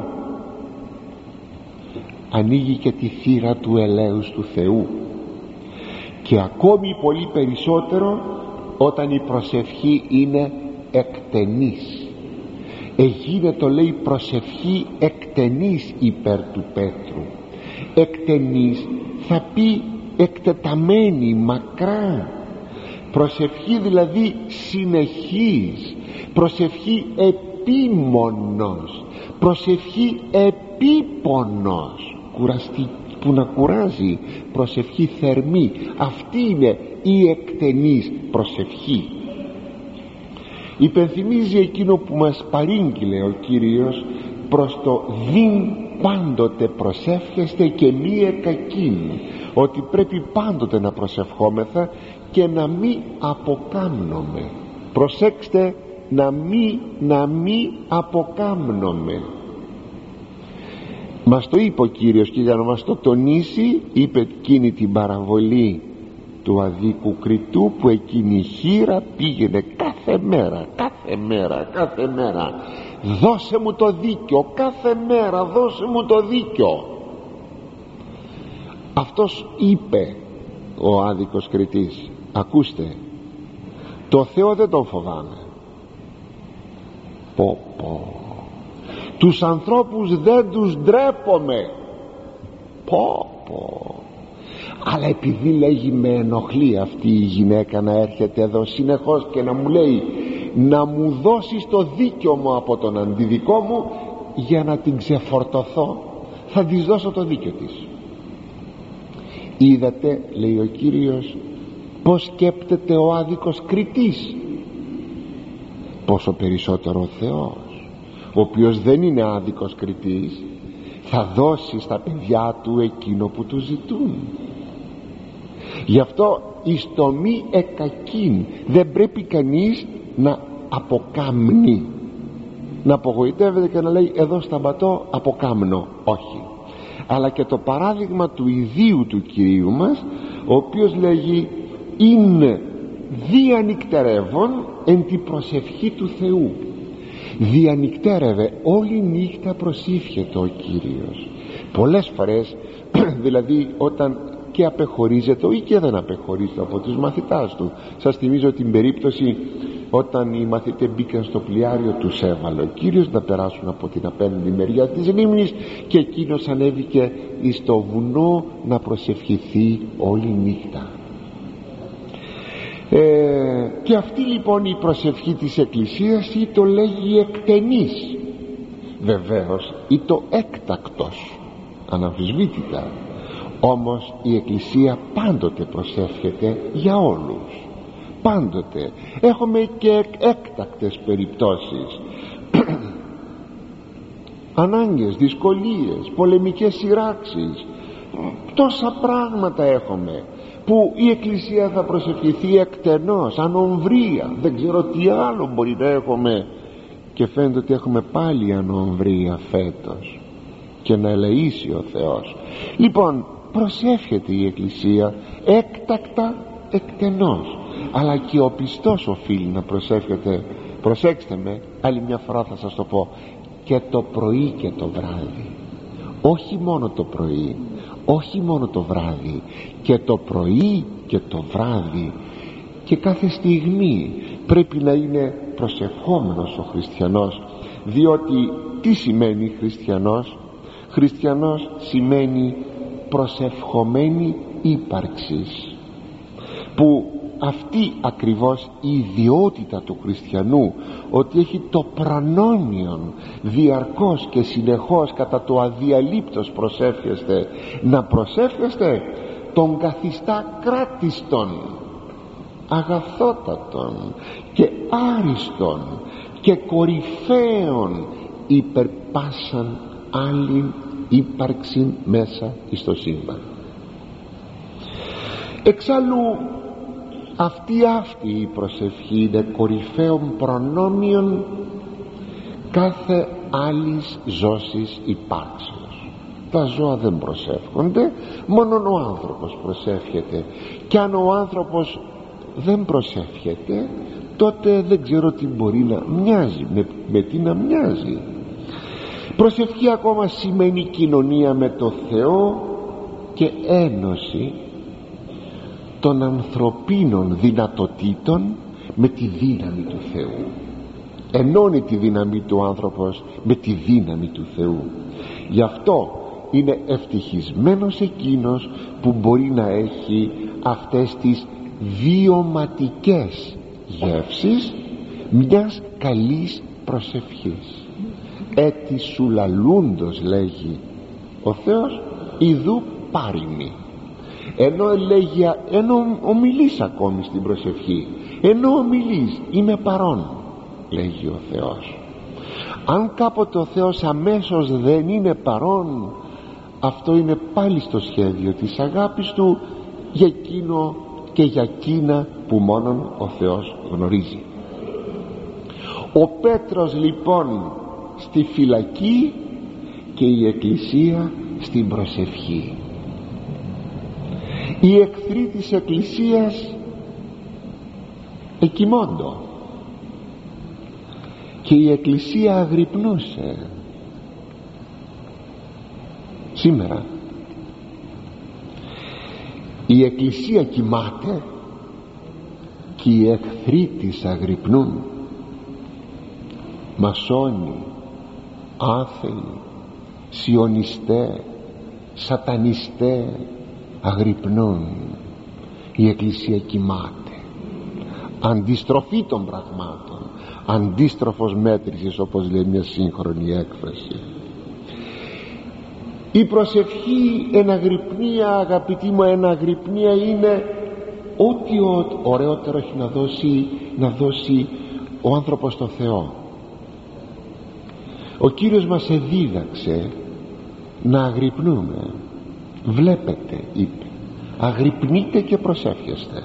ανοίγει και τη θύρα του ελέους του Θεού, και ακόμη πολύ περισσότερο όταν η προσευχή είναι εκτενής. Γίνεται, λέει, προσευχή εκτενής υπέρ του Πέτρου. Εκτενής θα πει εκτεταμένη, μακρά. Προσευχή δηλαδή συνεχής, προσευχή επίμονος, προσευχή επίπονος, που να κουράζει, προσευχή θερμή. Αυτή είναι η εκτενής προσευχή. Υπενθυμίζει εκείνο που μας παρήγγειλε ο Κύριος προς το «Διν πάντοτε προσεύχεστε και μη εκακήν», ότι πρέπει πάντοτε να προσευχόμεθα και να μη αποκάμνομε. Προσέξτε, να μη αποκάμνομε. Μας το είπε ο Κύριος, και για να μας το τονίσει είπε εκείνη την παραβολή του αδίκου Κριτού, που εκείνη η χήρα πήγαινε κάθε μέρα, δώσε μου το δίκιο, κάθε μέρα δώσε μου το δίκιο. Αυτός είπε ο άδικος Κριτής, ακούστε, το Θεό δεν τον φοβάμαι, τους ανθρώπους δεν τους ντρέπομαι, αλλά επειδή, λέγει, με ενοχλεί αυτή η γυναίκα να έρχεται εδώ συνεχώς και να μου λέει να μου δώσεις το δίκιο μου από τον αντιδικό μου, για να την ξεφορτωθώ θα της δώσω το δίκιο της. Είδατε, λέει ο Κύριος, πως σκέπτεται ο άδικος Κριτής. Πόσο περισσότερο ο Θεός, ο οποίος δεν είναι άδικος Κριτής, θα δώσει στα παιδιά του εκείνο που του ζητούν. Γι' αυτό εις το μη εκακήν δεν πρέπει κανείς να αποκάμνει, να απογοητεύεται και να λέει εδώ σταματώ, αποκάμνω. Όχι. Αλλά και το παράδειγμα του ιδίου του Κυρίου μας, ο οποίος λέγει είναι διανυκτερεύων εν τη προσευχή του Θεού. Διανυκτέρευε, όλη νύχτα προσήφιεται ο Κύριος. Πολλές φορές δηλαδή όταν και απεχωρίζεται ή και δεν απεχωρίζεται από τους μαθητάς του. Σας θυμίζω την περίπτωση όταν οι μαθητές μπήκαν στο πλοιάριο, τους έβαλε ο Κύριος να περάσουν από την απέναντι μεριά της λίμνης και εκείνος ανέβηκε στο βουνό να προσευχηθεί όλη νύχτα. Και αυτή λοιπόν η προσευχή της Εκκλησίας ή το λέγει εκτενής, βεβαίως ή το έκτακτος, αναμφισβήτητα. Όμως η Εκκλησία πάντοτε προσεύχεται για όλους, πάντοτε. Έχουμε και έκτακτες περιπτώσεις ανάγκες, δυσκολίες, πολεμικές σειράξεις, τόσα πράγματα έχουμε που η Εκκλησία θα προσευχηθεί εκτενώς, ανομβρία, δεν ξέρω τι άλλο μπορεί να έχουμε, και φαίνεται ότι έχουμε πάλι ανομβρία φέτος, και να ελεήσει ο Θεός. Λοιπόν, προσεύχεται η Εκκλησία έκτακτα, εκτενώς, αλλά και ο πιστός οφείλει να προσεύχεται. Προσέξτε με, άλλη μια φορά θα σας το πω, και το πρωί και το βράδυ. Όχι μόνο το πρωί, όχι μόνο το βράδυ, και το πρωί και το βράδυ, και κάθε στιγμή πρέπει να είναι προσευχόμενος ο χριστιανός. Διότι τι σημαίνει χριστιανός? Χριστιανός σημαίνει προσευχομένη ύπαρξης, που αυτή ακριβώς η ιδιότητα του χριστιανού, ότι έχει το προνόμιον διαρκώς και συνεχώς κατά το αδιαλείπτος προσεύχεστε. Να προσεύχεστε τον καθιστά κράτιστον, αγαθότατον και άριστον και κορυφαίον υπερ πάσαν άλλην ύπαρξη μέσα στο σύμπαν. Εξάλλου αυτή η προσευχή είναι κορυφαίων προνόμιων κάθε άλλης ζώσης υπάρξεως. Τα ζώα δεν προσεύχονται, μόνον ο άνθρωπος προσεύχεται, και αν ο άνθρωπος δεν προσεύχεται, τότε δεν ξέρω τι μπορεί να μοιάζει, με τι να μοιάζει. Προσευχή ακόμα σημαίνει κοινωνία με το Θεό και ένωση των ανθρωπίνων δυνατοτήτων με τη δύναμη του Θεού. Ενώνει τη δύναμη του άνθρωπος με τη δύναμη του Θεού. Γι' αυτό είναι ευτυχισμένος εκείνος που μπορεί να έχει αυτές τις βιωματικές γεύσεις μιας καλής προσευχής. Έτι σου λαλούντος, λέγει ο Θεός, ιδού πάριμη. Ενώ ομιλείς ακόμη στην προσευχή, ενώ ομιλείς, είμαι παρόν, λέγει ο Θεός. Αν κάποτε ο Θεός αμέσως δεν είναι παρόν, αυτό είναι πάλι στο σχέδιο της αγάπης του για εκείνο και για εκείνα που μόνον ο Θεός γνωρίζει. Ο Πέτρος λοιπόν στη φυλακή και η Εκκλησία στην προσευχή. Οι εχθροί της Εκκλησίας εκοιμώντο και η Εκκλησία αγρυπνούσε. Σήμερα η Εκκλησία κοιμάται και οι εχθροί της αγρυπνούν. Μασόνοι, άθεοι, σιωνιστέ, σατανιστέ αγρυπνούν. Η Εκκλησία κοιμάται. Αντιστροφή των πραγμάτων, αντίστροφος μέτρησης, όπως λέει μια σύγχρονη έκφραση. Η προσευχή εν αγρυπνία, αγαπητοί μου, εν αγρυπνία είναι ό,τι ωραιότερο έχει να δώσει ο άνθρωπος στο Θεό. Ο Κύριος μας εδίδαξε να αγρυπνούμε. Βλέπετε, είπε, αγρυπνείτε και προσεύχεστε.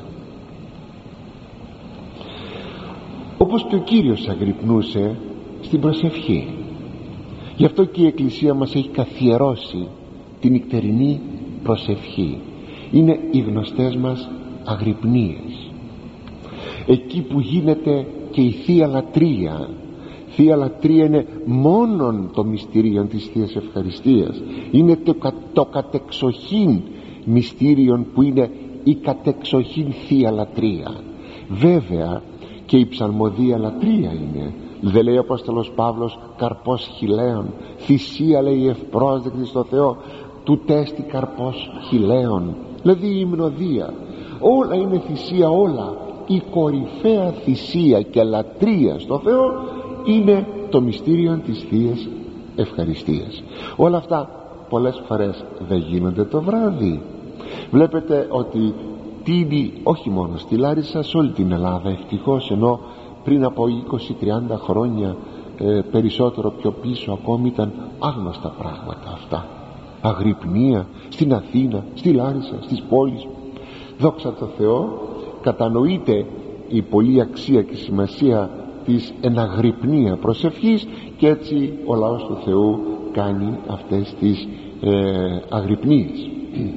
Όπως και ο Κύριος αγρυπνούσε στην προσευχή. Γι' αυτό και η Εκκλησία μας έχει καθιερώσει την νυχτερινή προσευχή. Είναι οι γνωστές μας αγρυπνίες, εκεί που γίνεται και η Θεία Λατρεία. Θεία Λατρεία είναι μόνον το μυστήριο της Θείας Ευχαριστίας. Είναι το κατεξοχήν μυστήριο που είναι η κατεξοχήν Θεία Λατρεία. Βέβαια και η ψαλμοδία λατρεία είναι. Δεν λέει ο Απόστολος Παύλος καρπός χιλέων, θυσία, λέει, ευπρόσδεκτη στο Θεό, του τέστη καρπός χιλέων, δηλαδή η υμνοδία. Όλα είναι θυσία, όλα. Η κορυφαία θυσία και λατρεία στο Θεό είναι το μυστήριο της Θείας Ευχαριστίας. Όλα αυτά πολλές φορές δεν γίνονται το βράδυ. Βλέπετε ότι τίνει όχι μόνο στη Λάρισα, σε όλη την Ελλάδα ευτυχώς, ενώ πριν από 20-30 χρόνια περισσότερο πιο πίσω ακόμη ήταν άγνωστα πράγματα αυτά. Αγρυπνία στην Αθήνα, στη Λάρισα, στις πόλεις. Δόξα τω Θεώ, κατανοείται η πολλή αξία και σημασία της εναγρυπνία προσευχής και έτσι ο λαός του Θεού κάνει αυτές τις αγρυπνίες.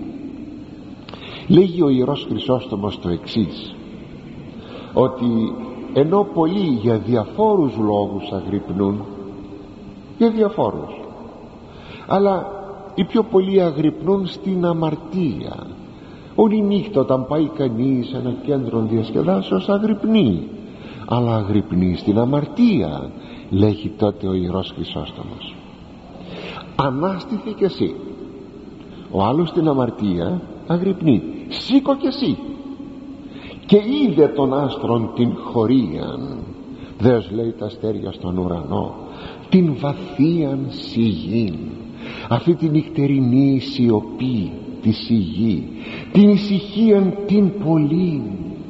Λέγει ο Ιερός Χρυσόστομος το εξής, ότι ενώ πολλοί για διαφόρους λόγους αγρυπνούν, για διαφόρους, αλλά οι πιο πολλοί αγρυπνούν στην αμαρτία. Όλη νύχτα όταν πάει κανείς σε ένα κέντρο διασκεδάσεως αγρυπνεί, αλλά αγρυπνεί στην αμαρτία. Λέγει τότε ο Ιερός Χρυσόστομος, ανάστηθε κι εσύ. Ο άλλος στην αμαρτία αγρυπνεί, σήκω κι εσύ. Και είδε των άστρων την χωρίαν, δες, λέει, τα αστέρια στον ουρανό, την βαθίαν σιγήν, αυτή την νυχτερινή σιωπή τη σιγή, την ησυχίαν την πολλήν.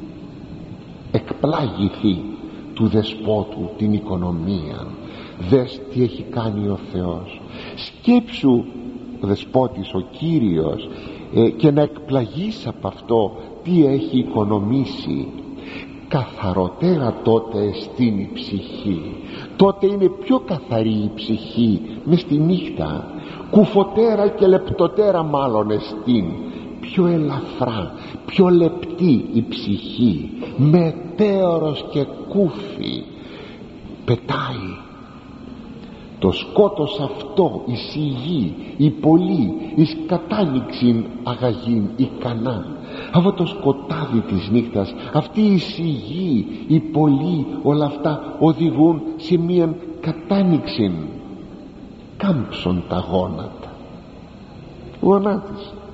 Εκπλάγηθη του δεσπότου την οικονομία. Δες τι έχει κάνει ο Θεός. Σκέψου, ο δεσπότης, ο Κύριος, και να εκπλαγείς από αυτό τι έχει οικονομήσει. καθαροτέρα τότε εστίν η ψυχή. Τότε είναι πιο καθαρή η ψυχή μες στη νύχτα. Κουφοτέρα και λεπτοτέρα μάλλον εστίν, πιο ελαφρά, πιο λεπτή η ψυχή, μετέωρος και κούφι. Πετάει το σκότος αυτό, η σιγή, η πολλή, εις κατάνοιξην αγαγήν ικανά. Αυτό το σκοτάδι της νύχτας, αυτή η σιγή, η πολλή, όλα αυτά οδηγούν σε μία κατάνοιξην. Κάμψον τα γόνατα, γονάτισε,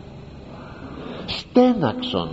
στέναξον.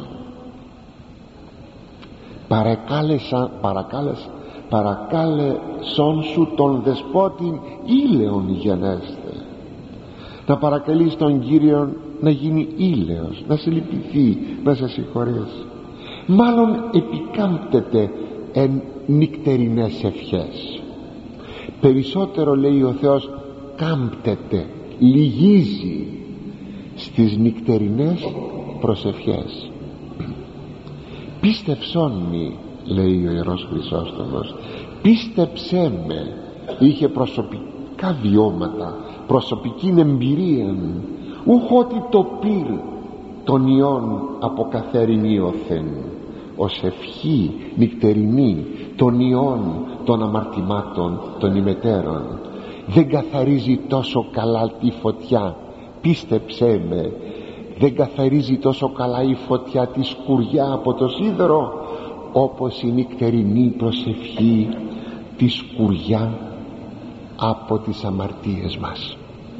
Παρακάλεσον σου τον δεσπότην ήλαιον γενέστε. Να παρακαλείς τον Κύριον να γίνει ήλαιος, να σε λυπηθεί, να σε συγχωρέσει. Μάλλον επικάμπτεται εν νυχτερινές ευχές. Περισσότερο, λέει ο Θεός, κάμπτεται, λυγίζει στις νυχτερινές προσευχές. Πίστεψόν μη, λέει ο Ιερός Χρυσόστομος, πίστεψέ με. Είχε προσωπικά βιώματα, προσωπική εμπειρία, ούχ ότι το πήρ των ιών από καθέριν ίωθεν, ως ευχή νυχτερινή των ιών των αμαρτημάτων των ημετέρων. Δεν καθαρίζει τόσο καλά τη φωτιά, πίστεψέ με, δεν καθαρίζει τόσο καλά η φωτιά τη σκουριά από το σίδερο όπως η νυχτερινή προσευχή τη σκουριά από τις αμαρτίες μας.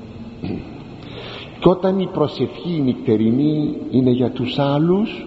Και όταν η προσευχή η νυχτερινή είναι για τους άλλους,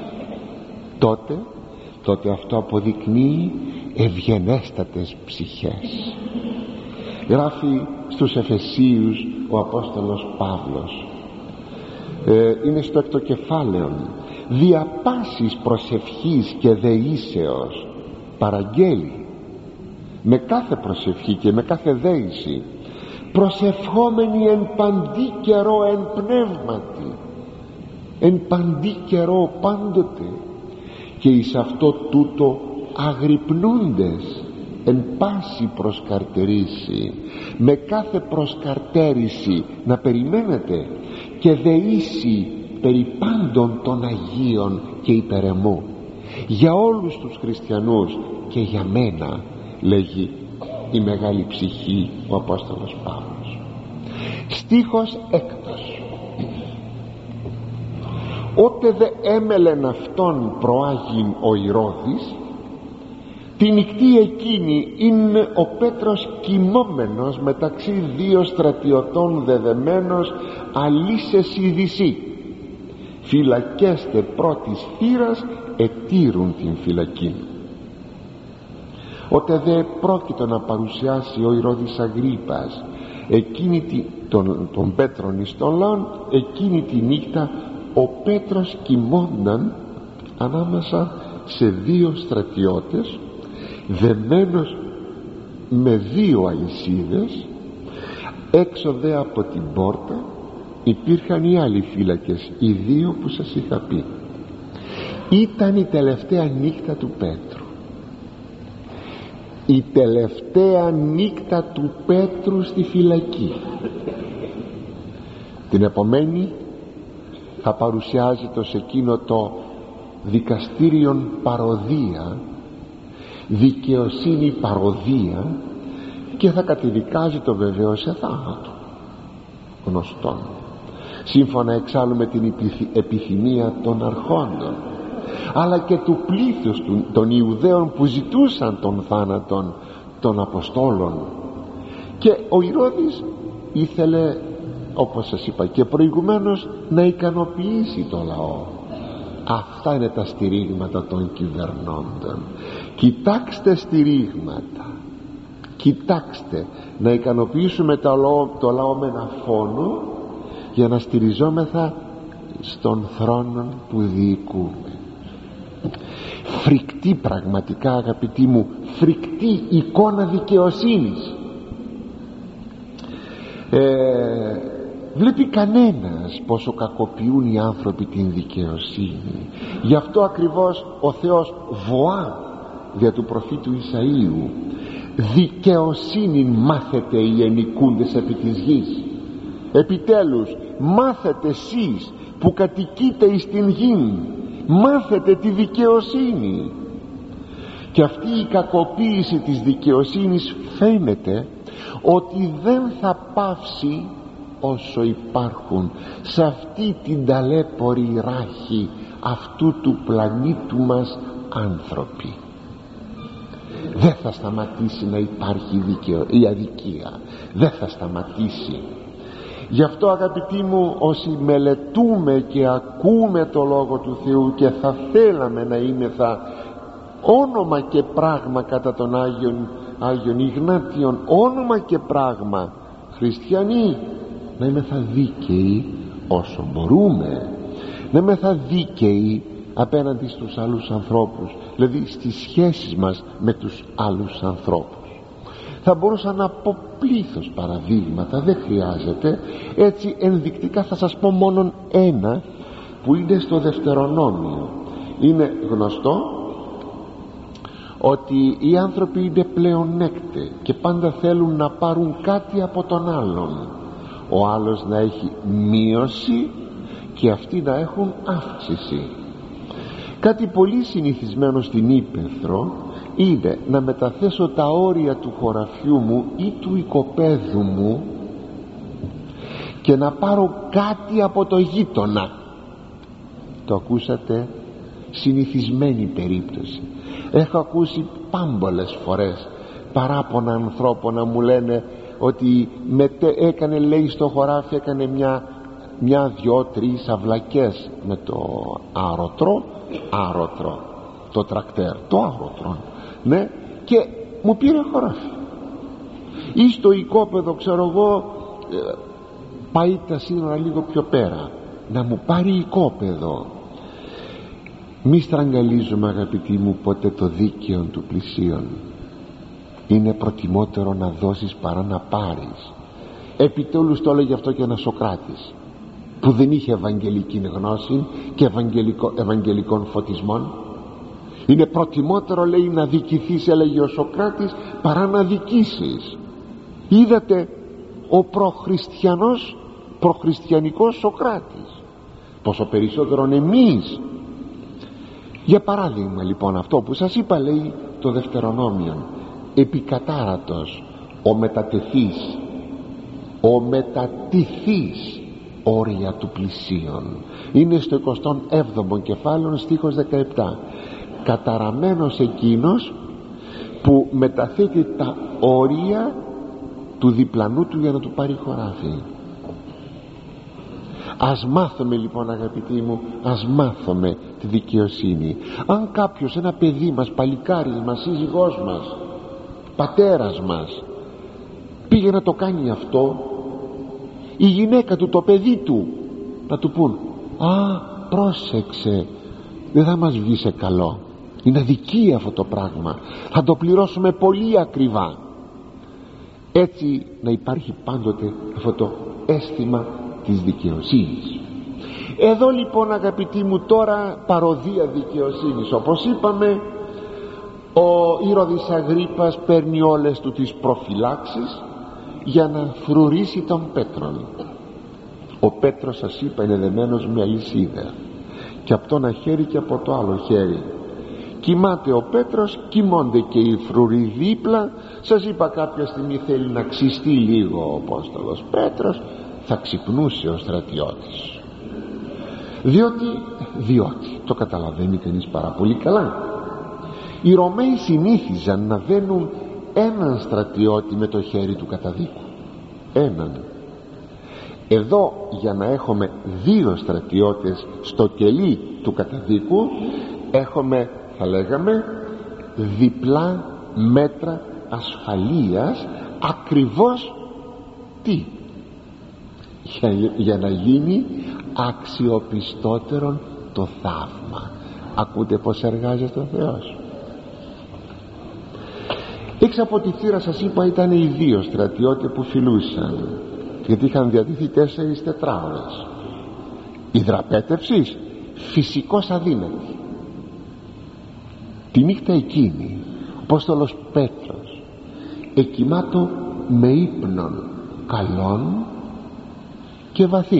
τότε αυτό αποδεικνύει ευγενέστατες ψυχές. Γράφει στους Εφεσίους ο Απόστολος Παύλος, είναι στο έκτο κεφάλαιο, δια πάσης προσευχής και δεήσεως παραγγέλει με κάθε προσευχή και με κάθε δέηση, προσευχόμενοι εν παντή καιρό εν πνεύματι, εν παντή καιρό πάντοτε, και εις αυτό τούτο αγρυπνούντες εν πάση προσκαρτερήσει, με κάθε προσκαρτέρηση να περιμένετε, και δεήσει περί πάντων των Αγίων και υπερεμού. Για όλους τους χριστιανούς και για μένα, λέγει η μεγάλη ψυχή ο Απόστολος Παύλος. Στίχος 6. Ότε δε έμελεν αυτόν προάγειν ο Ηρώδης, τη νυχτή εκείνη είναι ο Πέτρος κοιμόμενος μεταξύ δύο στρατιωτών δεδεμένος αλήσες ειδησί. Φυλακέστε πρώτης θύρας ετήρουν την φυλακή. Ότε δε πρόκειτο να παρουσιάσει ο Ηρώδης Αγρίππας τον Πέτρον εις τον λαόν, εκείνη τη νύχτα ο Πέτρος κοιμόνταν ανάμεσα σε δύο στρατιώτες, δεμένος με δύο αλυσίδες. Έξω δε από την πόρτα υπήρχαν οι άλλοι φύλακες, οι δύο που σας είχα πει. Ήταν η τελευταία νύχτα του Πέτρου, η τελευταία νύχτα του Πέτρου στη φυλακή. Την επομένη θα παρουσιάζεται σε εκείνο το δικαστήριον παροδία, δικαιοσύνη παροδία, και θα κατεδικάζει το βεβαίω σε θάνατο, γνωστόν, σύμφωνα εξάλλου με την επιθυμία των αρχόντων, αλλά και του πλήθους των Ιουδαίων που ζητούσαν τον θάνατον των Αποστόλων. Και ο Ηρώδης ήθελε, όπως σας είπα και προηγουμένως, να ικανοποιήσει το λαό. Αυτά είναι τα στηρίγματα των κυβερνώντων. Κοιτάξτε στηρίγματα, κοιτάξτε να ικανοποιήσουμε το λαό με ένα φόνο, για να στηριζόμεθα στον θρόνο που διοικούμε. Φρικτή, πραγματικά αγαπητοί μου, φρικτή εικόνα δικαιοσύνης. βλέπει κανένας πόσο κακοποιούν οι άνθρωποι την δικαιοσύνη. Γι' αυτό ακριβώς ο Θεός βοά δια του προφήτου Ισαΐου: δικαιοσύνη μάθετε οι ενοικούντες επί της γης. Επιτέλους μάθετε εσείς που κατοικείτε εις την γη, μάθετε τη δικαιοσύνη. Και αυτή η κακοποίηση της δικαιοσύνης φαίνεται ότι δεν θα πάυσει όσο υπάρχουν σε αυτή την ταλέπορη ράχη αυτού του πλανήτου μας άνθρωποι. Δεν θα σταματήσει να υπάρχει η αδικία, δεν θα σταματήσει. Γι' αυτό, αγαπητοί μου, όσοι μελετούμε και ακούμε το Λόγο του Θεού και θα θέλαμε να είμεθα όνομα και πράγμα κατά τον Άγιον Ιγνάτιον, όνομα και πράγμα χριστιανοί, να είμεθα δίκαιοι όσο μπορούμε, να είμεθα δίκαιοι απέναντι στους άλλους ανθρώπους, δηλαδή στις σχέσεις μας με τους άλλους ανθρώπους. Θα μπορούσα να πω πλήθος παραδείγματα, δεν χρειάζεται. Έτσι ενδεικτικά θα σας πω μόνον ένα που είναι στο Δευτερονόμιο. Είναι γνωστό ότι οι άνθρωποι είναι πλεονέκτες και πάντα θέλουν να πάρουν κάτι από τον άλλον, ο άλλος να έχει μείωση και αυτοί να έχουν αύξηση. Κάτι πολύ συνηθισμένο στην ύπαιθρο είναι να μεταθέσω τα όρια του χωραφιού μου ή του οικοπαίδου μου και να πάρω κάτι από το γείτονα. Το ακούσατε? Συνηθισμένη περίπτωση. Έχω ακούσει πάμπολες φορές παράπονα ανθρώπων να μου λένε ότι έκανε, λέει, στο χωράφι έκανε μια, δυο, τρεις αυλακές με το άρωτρο, το τρακτέρ, το άρωτρο, ναι, και μου πήρε χωράφι. Ή στο οικόπεδο, ξέρω εγώ, πάει τα σύνορα λίγο πιο πέρα, να μου πάρει οικόπεδο. Μη στραγγαλίζουμε, αγαπητοί μου, ποτέ το δίκαιο του πλησίον. Είναι προτιμότερο να δώσεις παρά να πάρεις. Επιτέλους το έλεγε αυτό και ένας Σωκράτης που δεν είχε ευαγγελική γνώση και ευαγγελικών φωτισμών. Είναι προτιμότερο, λέει, να δικηθείς, έλεγε ο Σωκράτης, παρά να δικήσεις. Είδατε ο προχριστιανικός Σωκράτης, πόσο περισσότερον εμείς. Για παράδειγμα, λοιπόν, αυτό που σας είπα, λέει το Δευτερονόμιο: επικατάρατος ο μετατηθείς όρια του πλησίον. Είναι στο 27ο κεφάλαιο, στίχος 17. Καταραμένος εκείνος που μεταθέτει τα όρια του διπλανού του για να του πάρει χωράφι. Ας μάθουμε, λοιπόν, αγαπητοί μου, ας μάθουμε τη δικαιοσύνη. Αν κάποιος, ένα παιδί μας, παλικάρι μας, σύζυγός μας, πατέρας μας, πήγε να το κάνει αυτό, η γυναίκα του, το παιδί του, να του πούν: α, πρόσεξε, δεν θα μας βγει σε καλό, είναι αδικία αυτό το πράγμα, θα το πληρώσουμε πολύ ακριβά. Έτσι να υπάρχει πάντοτε αυτό το αίσθημα της δικαιοσύνης. Εδώ, λοιπόν, αγαπητοί μου, τώρα παροδία δικαιοσύνης. Όπως είπαμε, ο Ηρώδης Αγρίππας παίρνει όλες του τις προφυλάξεις για να φρουρήσει τον Πέτρον. Ο Πέτρος, σας είπα, είναι δεμένος με αλυσίδα και από το ένα χέρι και από το άλλο χέρι. Κοιμάται ο Πέτρος, κοιμώνται και οι φρουροί δίπλα. Σας είπα, κάποια στιγμή θέλει να ξυστεί λίγο ο Απόστολος Πέτρος, θα ξυπνούσε ο στρατιώτης, διότι το καταλαβαίνει κανείς πάρα πολύ καλά. Οι Ρωμαίοι συνήθιζαν να δένουν έναν στρατιώτη με το χέρι του καταδίκου, έναν. Εδώ, για να έχουμε δύο στρατιώτες στο κελί του καταδίκου, έχουμε, θα λέγαμε, διπλά μέτρα ασφαλείας, ακριβώς τι? Για να γίνει αξιοπιστότερον το θαύμα. Ακούτε πως εργάζεται ο Θεός. Έξω από τη θύρα, σας είπα, ήταν οι δύο στρατιώτες που φιλούσαν. γιατί είχαν διατηθεί 4 τετράωρες. Υδραπέτευσης φυσικός αδύνατη. Τη νύχτα εκείνη ο Απόστολος Πέτρος εκοιμάτω με ύπνον καλών και βαθύν.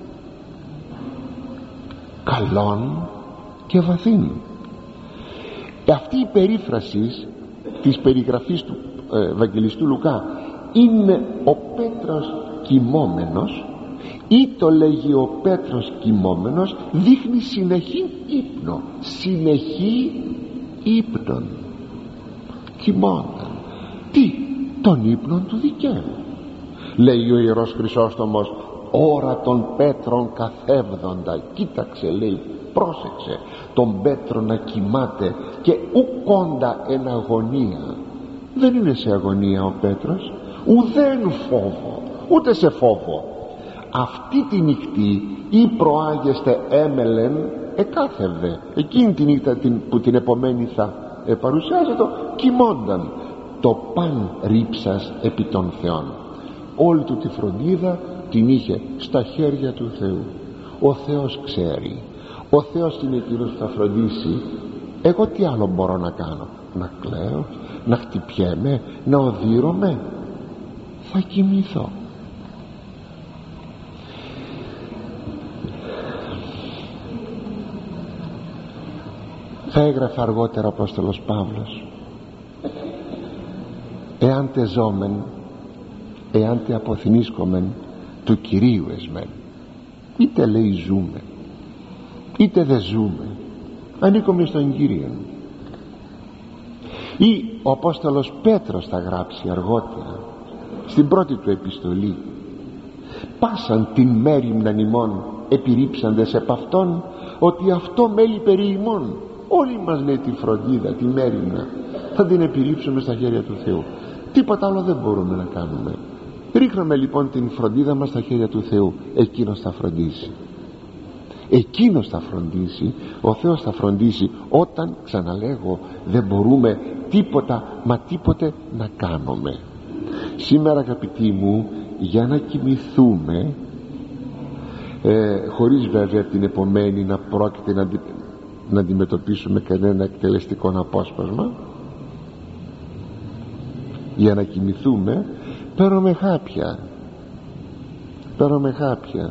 Καλών και βαθύν. Αυτή η περίφραση της περιγραφής του Ευαγγελιστού Λουκά είναι ο Πέτρος κοιμόμενος, ή το λέγει ο Πέτρος κοιμόμενος, δείχνει συνεχή ύπνο, συνεχή ύπνον. Κοιμόταν. Τι? Τον ύπνον του δικαίου. Λέει ο Ιερός Χρυσόστομος, ώρα των Πέτρων καθεύδοντα. Κοίταξε, λέει, πρόσεξε τον Πέτρο να κοιμάται και ουκόντα εν αγωνία. Δεν είναι σε αγωνία ο Πέτρος, ουδέν φόβο, ούτε σε φόβο. Αυτή τη νυχτή ή προάγεστε έμελεν εκάθευε. Εκείνη τη νύχτα που την επομένη θα παρουσιάζεται, κοιμόνταν. Το παν ρίψας επί των Θεών. Όλη του τη φροντίδα την είχε στα χέρια του Θεού. Ο Θεός ξέρει, ο Θεός είναι εκείνος που θα φροντίσει. Εγώ τι άλλο μπορώ να κάνω? Να κλαίω, να χτυπιέμαι, να οδύρωμαι? Θα κοιμηθώ. Θα έγραφε αργότερα ο Απόστολος Παύλος, εάν τε ζώμεν, εάν τε αποθυμίσκομεν του Κυρίου εσμέν. Είτε λέει ζούμε, είτε δεν ζούμε, ανήκουμε στον Κύριο. Ή ο Απόστολος Πέτρος θα γράψει αργότερα στην πρώτη του επιστολή, πάσαν την μέριμναν ημών επιρρύψαντες επ' αυτόν, ότι αυτό μέλει περί ημών. Όλοι μας, λέει, τη φροντίδα, τη μέριμνα θα την επιρρύψουμε στα χέρια του Θεού. Τίποτα άλλο δεν μπορούμε να κάνουμε. Ρίχνουμε λοιπόν την φροντίδα μας στα χέρια του Θεού. Εκείνος θα φροντίσει. Εκείνος θα φροντίσει. Ο Θεός θα φροντίσει όταν, ξαναλέγω, δεν μπορούμε τίποτα μα τίποτε να κάνουμε. Σήμερα, αγαπητοί μου, για να κοιμηθούμε, χωρίς βέβαια την επομένη να πρόκειται να αντιμετωπίσουμε κανένα εκτελεστικό απόσπασμα, για να κοιμηθούμε παίρνουμε χάπια.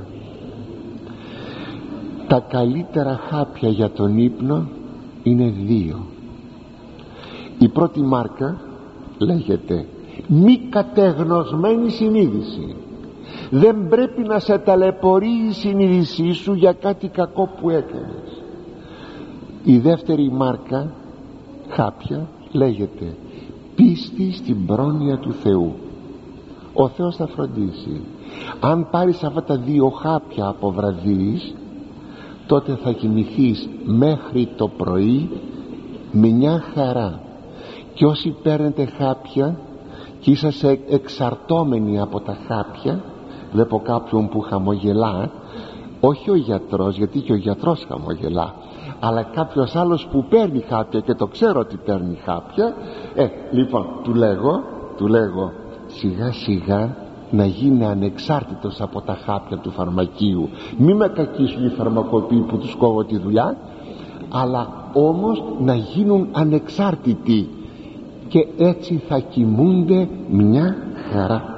Τα καλύτερα χάπια για τον ύπνο είναι 2. Η πρώτη μάρκα λέγεται μη κατεγνωσμένη συνείδηση. Δεν πρέπει να σε ταλαιπωρεί η συνείδησή σου για κάτι κακό που έκανες. Η δεύτερη μάρκα χάπια λέγεται πίστη στην πρόνοια του Θεού. Ο Θεός θα φροντίσει. Αν πάρεις αυτά τα 2 χάπια από βραδείς, τότε θα κοιμηθείς μέχρι το πρωί με μια χαρά. Και όσοι παίρνετε χάπια και είσαστε εξαρτώμενοι από τα χάπια, βλέπω κάποιον που χαμογελά, όχι ο γιατρός, γιατί και ο γιατρός χαμογελά, αλλά κάποιος άλλος που παίρνει χάπια και το ξέρω ότι παίρνει χάπια, λοιπόν του λέγω σιγά σιγά να γίνει ανεξάρτητος από τα χάπια του φαρμακείου. Μη με κακίσουν οι φαρμακοποιοί που τους κόβω τη δουλειά, αλλά όμως να γίνουν ανεξάρτητοι και έτσι θα κοιμούνται μια χαρά.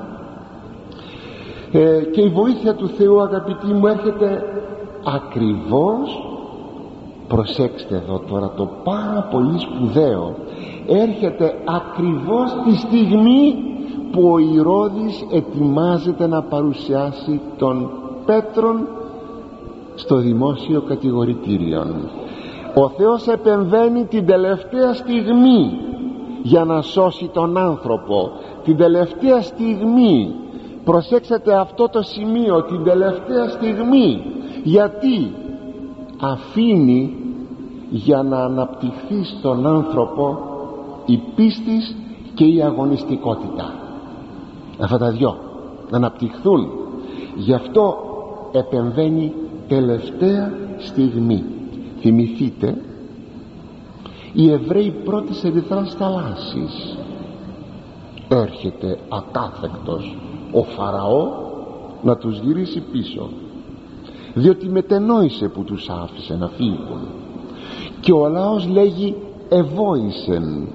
Και η βοήθεια του Θεού, αγαπητοί μου, έρχεται ακριβώς, προσέξτε εδώ τώρα το πάρα πολύ σπουδαίο, έρχεται ακριβώς τη στιγμή που ο Ηρώδης ετοιμάζεται να παρουσιάσει τον Πέτρον στο δημόσιο κατηγορητήριο. Ο Θεός επεμβαίνει την τελευταία στιγμή για να σώσει τον άνθρωπο. Την τελευταία στιγμή, προσέξτε αυτό το σημείο, την τελευταία στιγμή. Γιατί? Αφήνει για να αναπτυχθεί στον άνθρωπο η πίστη και η αγωνιστικότητα. Αυτά τα 2 να αναπτυχθούν. Γι' αυτό επεμβαίνει τελευταία στιγμή. Θυμηθείτε, οι Εβραίοι πρώτης ερυθράς θαλάσσης, έρχεται ακάθεκτος ο Φαραώ να τους γυρίσει πίσω, διότι μετενόησε που τους άφησε να φύγουν. Και ο λαός λέγει εβόησεν,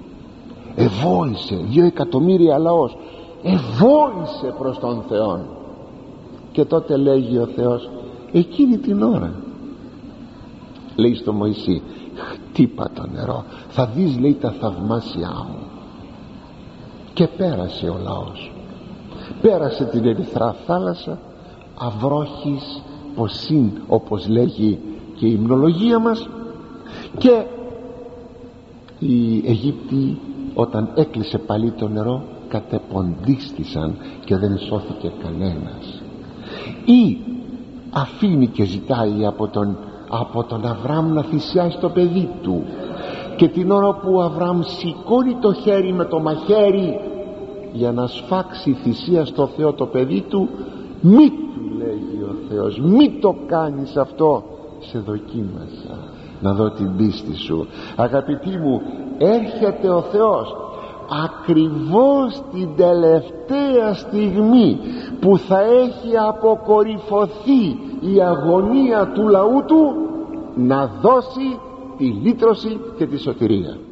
2 εκατομμύρια λαός εβόησε προς τον Θεόν. Και τότε λέγει ο Θεός εκείνη την ώρα, λέει στο Μωυσή, χτύπα το νερό, θα δεις, λέει, τα θαυμάσια μου. Και πέρασε ο λαός, πέρασε την ερυθρά θάλασσα, αυρόχης ποσήν, όπως λέγει και η υμνολογία μας. Και οι Αιγύπτιοι, όταν έκλεισε πάλι το νερό, κατεποντίστησαν και δεν σώθηκε κανένας. Ή αφήνει και ζητάει από τον Αβραάμ να θυσιάσει το παιδί του, και την ώρα που ο Αβραάμ σηκώνει το χέρι με το μαχαίρι για να σφάξει θυσία στο Θεό το παιδί του, μη του λέγει ο Θεός, μη το κάνεις αυτό, σε δοκίμασα να δω την πίστη σου. Αγαπητοί μου, έρχεται ο Θεός ακριβώς την τελευταία στιγμή που θα έχει αποκορυφωθεί η αγωνία του λαού του, να δώσει τη λύτρωση και τη σωτηρία.